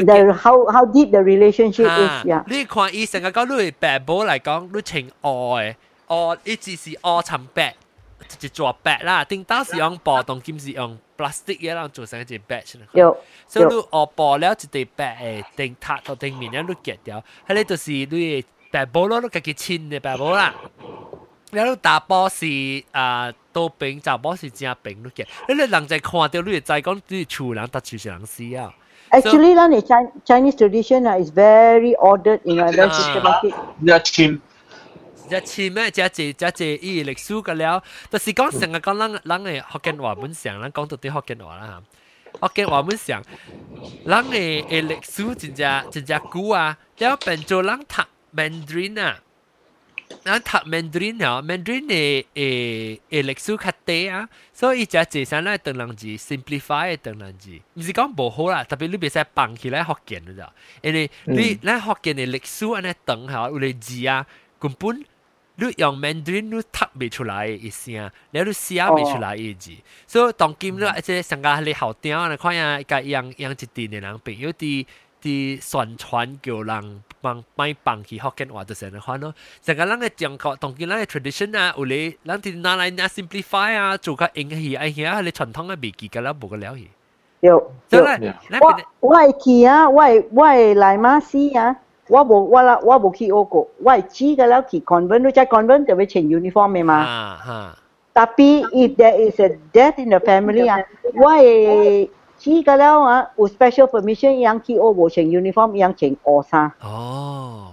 Speaker 5: how deep the relationship is. Yeah.
Speaker 1: 你看醫生講，你白布嚟講，你穿袄嘅，一直是袄襯白，就做白啦。頂到是用布，當今是用 plastic 嘅啦，做成一隻白出嚟。所以你袄布了一對白誒，頂塔到頂面咧，你結掉，係咧就是你白布咯，你家己穿嘅白布啦。然後大波是多平，大波是正平，你結。你人就看到你就知講，你厝人搭厝是人死啊。
Speaker 5: Actually, Chinese tradition is very ordered, very systematic.
Speaker 1: 一千咩？只伊歷史嘅了，就是講成日講人嘅福建話本上，咱講到啲福建話啦嚇。福建話本上，人嘅歷史真正古啊，了變做人讀 Mandarin 啊。咱讀 Mandarin 啊 ，Mandarin 嘅歷史較低啊，所以就係上來等人字 simplify 嘅等人字，唔是講無好啦，特別你別使放起來福建嘅咋，因為你咱福建嘅歷史安尼等下有啲字啊，根本你用 Mandarin 你讀唔出來嘅聲，然後你寫唔出來嘅字，所以當今你即係上加你後頂啊，看下個樣一啲嘅人朋友啲宣傳叫人。咪放棄福建話就是咁款咯，成個人嘅中國當今人嘅 tradition 啊，有你人哋拿來拿 simplify 啊，做個英氣哎呀，你傳統嘅未記㗎啦，冇個了去。
Speaker 5: 有。我係去我嚟馬西我冇去學過，我係知㗎啦，去 convent， 你在 convent 就會穿 uniform 嘅嘛。Tapi if there is a death in the family 我係。知㗎啦有 special permission 樣去學無穿 uniform 樣穿袄衫。
Speaker 1: 哦。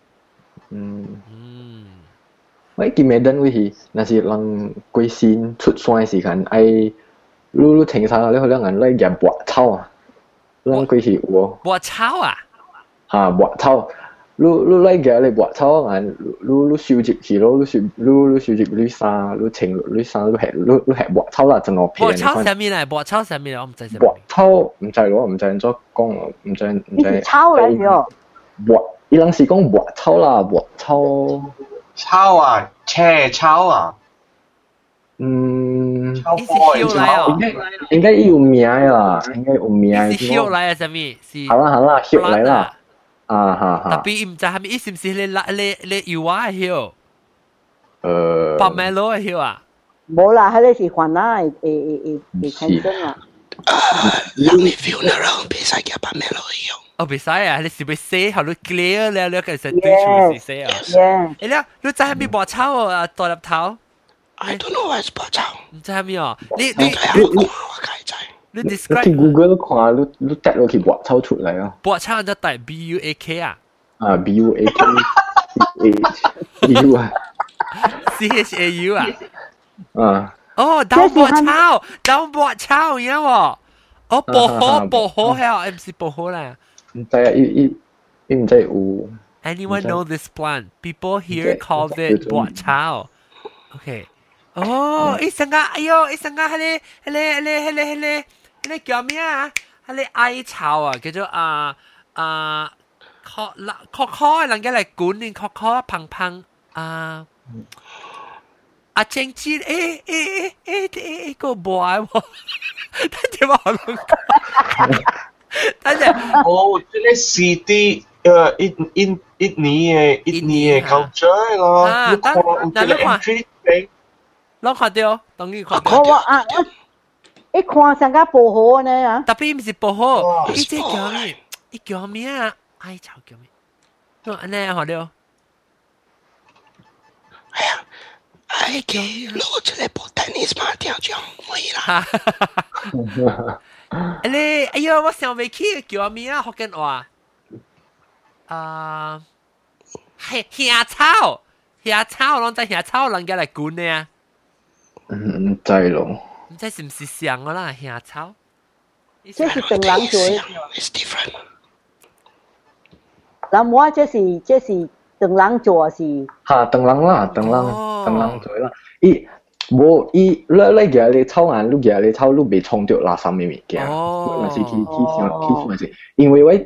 Speaker 4: 我見咩等位是，若是人過身出山嘅時間，你穿衫，你可能人嚟夾拔草啊，人過是有。
Speaker 1: 拔草啊？
Speaker 4: 嚇，拔草。你嚟嘅你拔草眼，你收集是咯，你收集你衫，你穿你衫，你係拔草啦，真係平。
Speaker 1: 拔草上面嚟，拔草上面我唔知。
Speaker 4: 拔草唔知咯，唔知人做講，唔知。
Speaker 5: 草嚟嘅。
Speaker 4: 拔，伊人是講拔草啦，拔草。
Speaker 3: 草啊，車草啊。
Speaker 4: 應該有名啦，應該有名。
Speaker 1: 是曉來啊？什麼？是。
Speaker 4: 好啦，曉來啦。啊哈。
Speaker 1: 特別唔知係咪意思唔是你油啊曉？白米羅曉啊？
Speaker 5: 冇啦，係你是還啦，會產生啊。
Speaker 9: 人哋 funeral 別使嘅白米羅曉。
Speaker 1: 哦，別使啊！你是咪寫好你 clear 咧？你其實對處是寫啊。誒，你真係咪博炒啊？代入頭。
Speaker 9: I don't know what's 博炒。
Speaker 1: 唔知係咪啊？你
Speaker 4: describe 去 Google 看，你跌落去博炒出嚟啊！
Speaker 1: 博炒就帶 BUAK 啊。
Speaker 4: 啊 ，BUAK U 啊
Speaker 1: ，CHAU 啊。
Speaker 4: 啊。
Speaker 1: 哦，當博炒，有冇？哦，薄荷係唔是薄荷啦。
Speaker 4: 唔知啊，伊唔知有。
Speaker 1: Anyone know this plant? People here call it 薄炒。OK。哦，一陣間，哎呦，一陣間係你叫咩啊？係你艾草啊，叫做殼人家嚟管你殼胖正知個 boy 喎，等陣我諗講，等陣。
Speaker 3: 哦，這個是啲印尼嘅 culture 咯，你看有這個 entry 俾。
Speaker 1: 攞看到，當然看到。
Speaker 5: 一看成個薄荷呢啊！
Speaker 1: 特別唔是薄荷，伊即叫咩？伊叫咩啊？艾草叫咩？哦，安尼好了。
Speaker 9: 係啊，艾叫攞出嚟部 tennis 嘛，條將會
Speaker 1: 啦。你哎呀，我想未起叫咩啊？福建話係蝦草，啷在蝦草人家嚟管你啊？
Speaker 4: 唔知咯。
Speaker 1: 唔知是唔是像噶啦？蝦草，
Speaker 5: 這是等人做的。
Speaker 9: It's different。
Speaker 5: 那麼這是等人做是？
Speaker 4: 嚇，等人啦，等人做啦。你夾你草啊，你夾你草，你未創着垃圾嘅物件。哦。是去是，因為我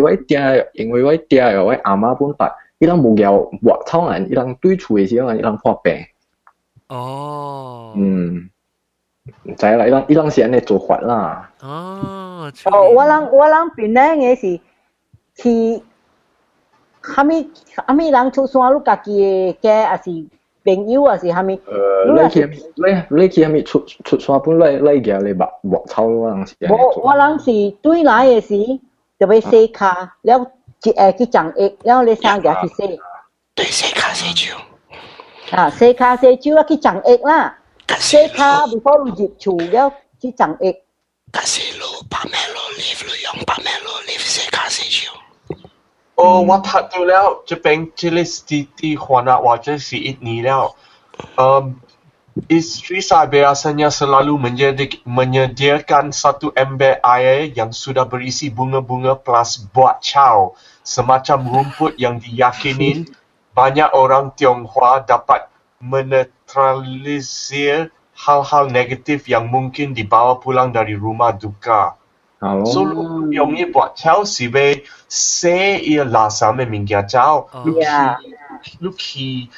Speaker 4: 爹我阿媽本白，伊人無夾畫草啊，伊人對厝嘅時候，伊人破病。
Speaker 1: 哦。
Speaker 4: 唔知啦，伊人是安尼做法啦。
Speaker 1: 哦，
Speaker 5: 我人邊咧嘅是去，蝦米人出山，你家己嘅還是朋友還是蝦米？
Speaker 4: 你去蝦米出山本來夾你畫草咯，人是。
Speaker 5: 我人是對來嘅時就要洗卡，了去長液，了你生夾去洗。
Speaker 9: 對，洗卡洗手。
Speaker 5: 啊，洗卡洗手啊，去長液啦。洗卡before入厝了去長液。
Speaker 9: 但是攞白米攞 leaf 用白米攞 leaf 洗卡洗手。
Speaker 3: 哦，我睇到了，這邊這裡是啲話啊，或者是印尼了。Istri saya biasanya selalu menyediakan satu ember air yang sudah berisi bunga-bunga plus buat chow, semacam rumput yang diyakinin banyak orang Tionghoa dapat menetralisir hal-hal negatif yang mungkin dibawa pulang dari rumah duka. So, lu用呢部抽是俾寫呢垃圾嘅物件走，你去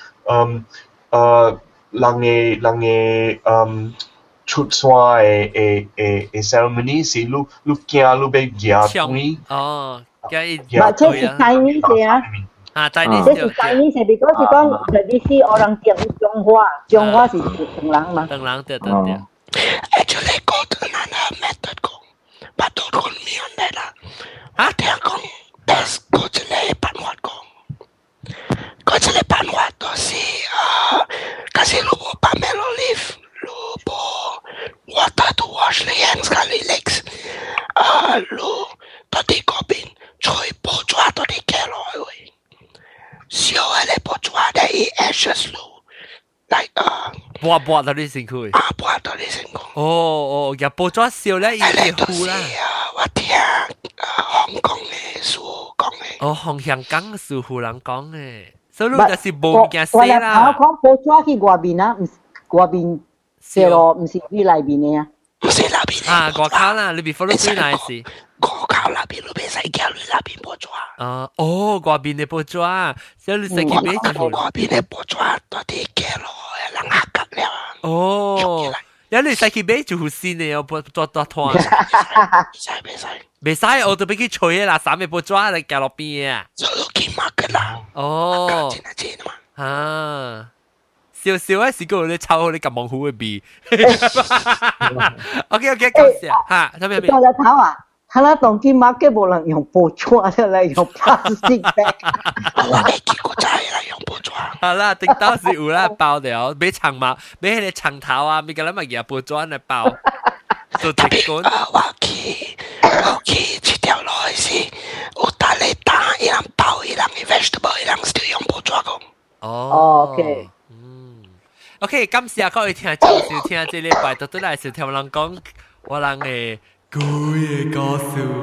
Speaker 3: 人嘅出山嘅 ceremony 是你驚你被夾斷。
Speaker 1: 哦，
Speaker 5: 或者是 Chinese 嘅啊。
Speaker 1: Chinese
Speaker 5: 這是 Chinese 嘅，because 是講tradisi orang Tionghoa是等人嘛。
Speaker 1: 等人對。
Speaker 9: Actually，嗰個人係 method 講，不到講咩嘢啦。啊，聽講，但係嗰隻嚟辦法講，嗰隻嚟辦法都是kasi lupo Pamelo leaf, lupo water to wash the hands kali legs. Lu tadi kopin, choy po chua tadi kelo oi. Sio ele po chua dai ashes lu. Like
Speaker 1: buat tadi singkui.
Speaker 9: Buat tadi singkui.
Speaker 1: Oh, ya po chua sio le i hu la.
Speaker 9: 我聽香港嘅書講嘅。
Speaker 1: 哦，香港書胡人講嘅。所以就是冇件事啦。
Speaker 5: 我講報紙去外邊啊，外邊射落唔是呢裏邊嘅啊。
Speaker 9: 唔是那邊
Speaker 1: 啊，外口啦，你 before 都對那事。
Speaker 9: 外口那邊你別使叫你那邊報紙啊。
Speaker 1: 哦，外邊嘅報紙啊，所以你使去邊就。
Speaker 9: 外邊嘅報紙多啲嘅咯，人客格了。
Speaker 1: 哦，有你使去買就先嘅，我不做拖。未使，我都俾佢吹啦，三尾不抓嚟夾落邊啊。
Speaker 9: 就去買噶啦。
Speaker 1: 哦，啊，少少喺時嗰度你抽你撳望虎嘅鼻。OK，講笑嚇，睇咩？
Speaker 5: 多隻頭啊！睇啦，當今買嘅冇人用布抓出嚟，用 plastic bag。
Speaker 9: 我未見過真係用布抓。
Speaker 1: 好啦，頂到是有啦包了，買長毛，買迄個長頭啊，咪個咱咪嘢布抓嚟包。做一棍。
Speaker 9: 我去這條路是有打嚟打，伊人包，伊人嘅 vegetable， 伊人是用布抓個。
Speaker 1: 哦
Speaker 5: ，OK。
Speaker 1: OK， 感謝各位聽眾收聽這禮拜，都來收聽我人講我人嘅古嘅故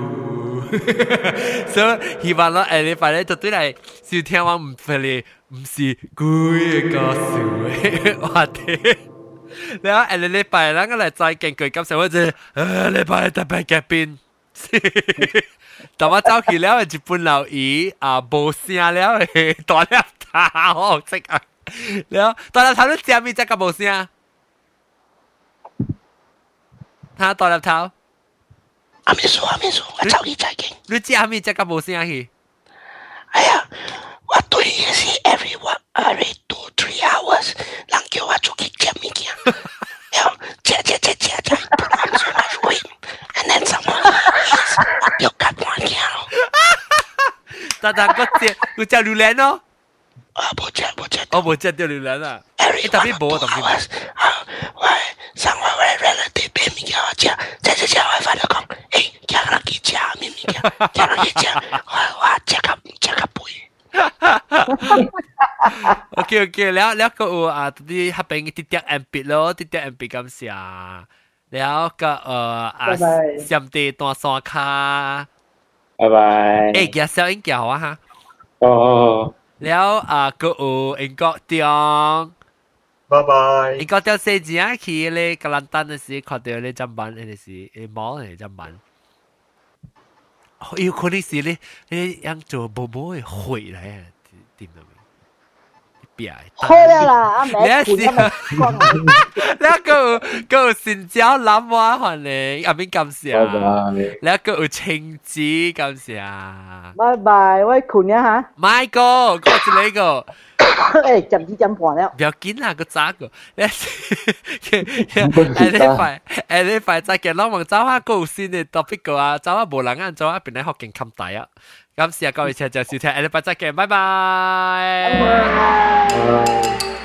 Speaker 1: 事，所以希望我下禮拜咧都來收聽我唔是古嘅故事嘅話題。然後下禮拜咱我來再見佢感謝我哋禮拜特別嘉賓，但我走去了日本老姨啊，無聲了嘅大粒頭，好食啊！แล้วตอนเราทำด้วยเจียมีจักรโบเซียฮะตอนเราทำ
Speaker 9: 阿沒說，我早啲再見。
Speaker 1: 你เจียมีจักรโบเซียคือ
Speaker 9: 哎呀，我對嘅是 every 2-3 hours， 人叫我出去食物件，然後食，不然就來回 ，and then someone 我要夾半件咯。
Speaker 1: 但我叫榴蓮咯。
Speaker 9: 冇食，
Speaker 1: 我冇食掉榴蓮啊！你特別冇同佢。
Speaker 9: 我上回我 relative 俾物件我食，食我發到講，叫人去食咩物件，叫人去食，我食個背。
Speaker 1: OK， แล้วก็ที่ฮับเป็นติดเตียงแอมปิดแล้วติดเตียงแอมปิดกันเสียแล้วก็เสียมตีตัวซอคา
Speaker 7: 拜拜。
Speaker 1: แกเสียงแก好啊ฮะแล้วก็英國點
Speaker 3: 拜拜。
Speaker 1: 英國點細隻啊，去咧格蘭丹嘅時看到咧針板，嗰啲是毛嘅針板。有可能是咧樣做寶寶嘅血嚟啊，點啊？邊啊？
Speaker 5: 好啦，你
Speaker 1: 個有新椒南瓜飯咧，阿邊咁少？你個有青子咁少？
Speaker 5: 拜拜，我困呀嚇。
Speaker 1: 買個，我一呢個。
Speaker 5: 誒，10點半了。
Speaker 1: 不要緊啦，個早個。你快再見，我望走下個有新嘅 topic 個啊，走下無人按走下邊咧學勁襟大啊！感謝各位聽眾收聽，下禮拜再見，拜拜。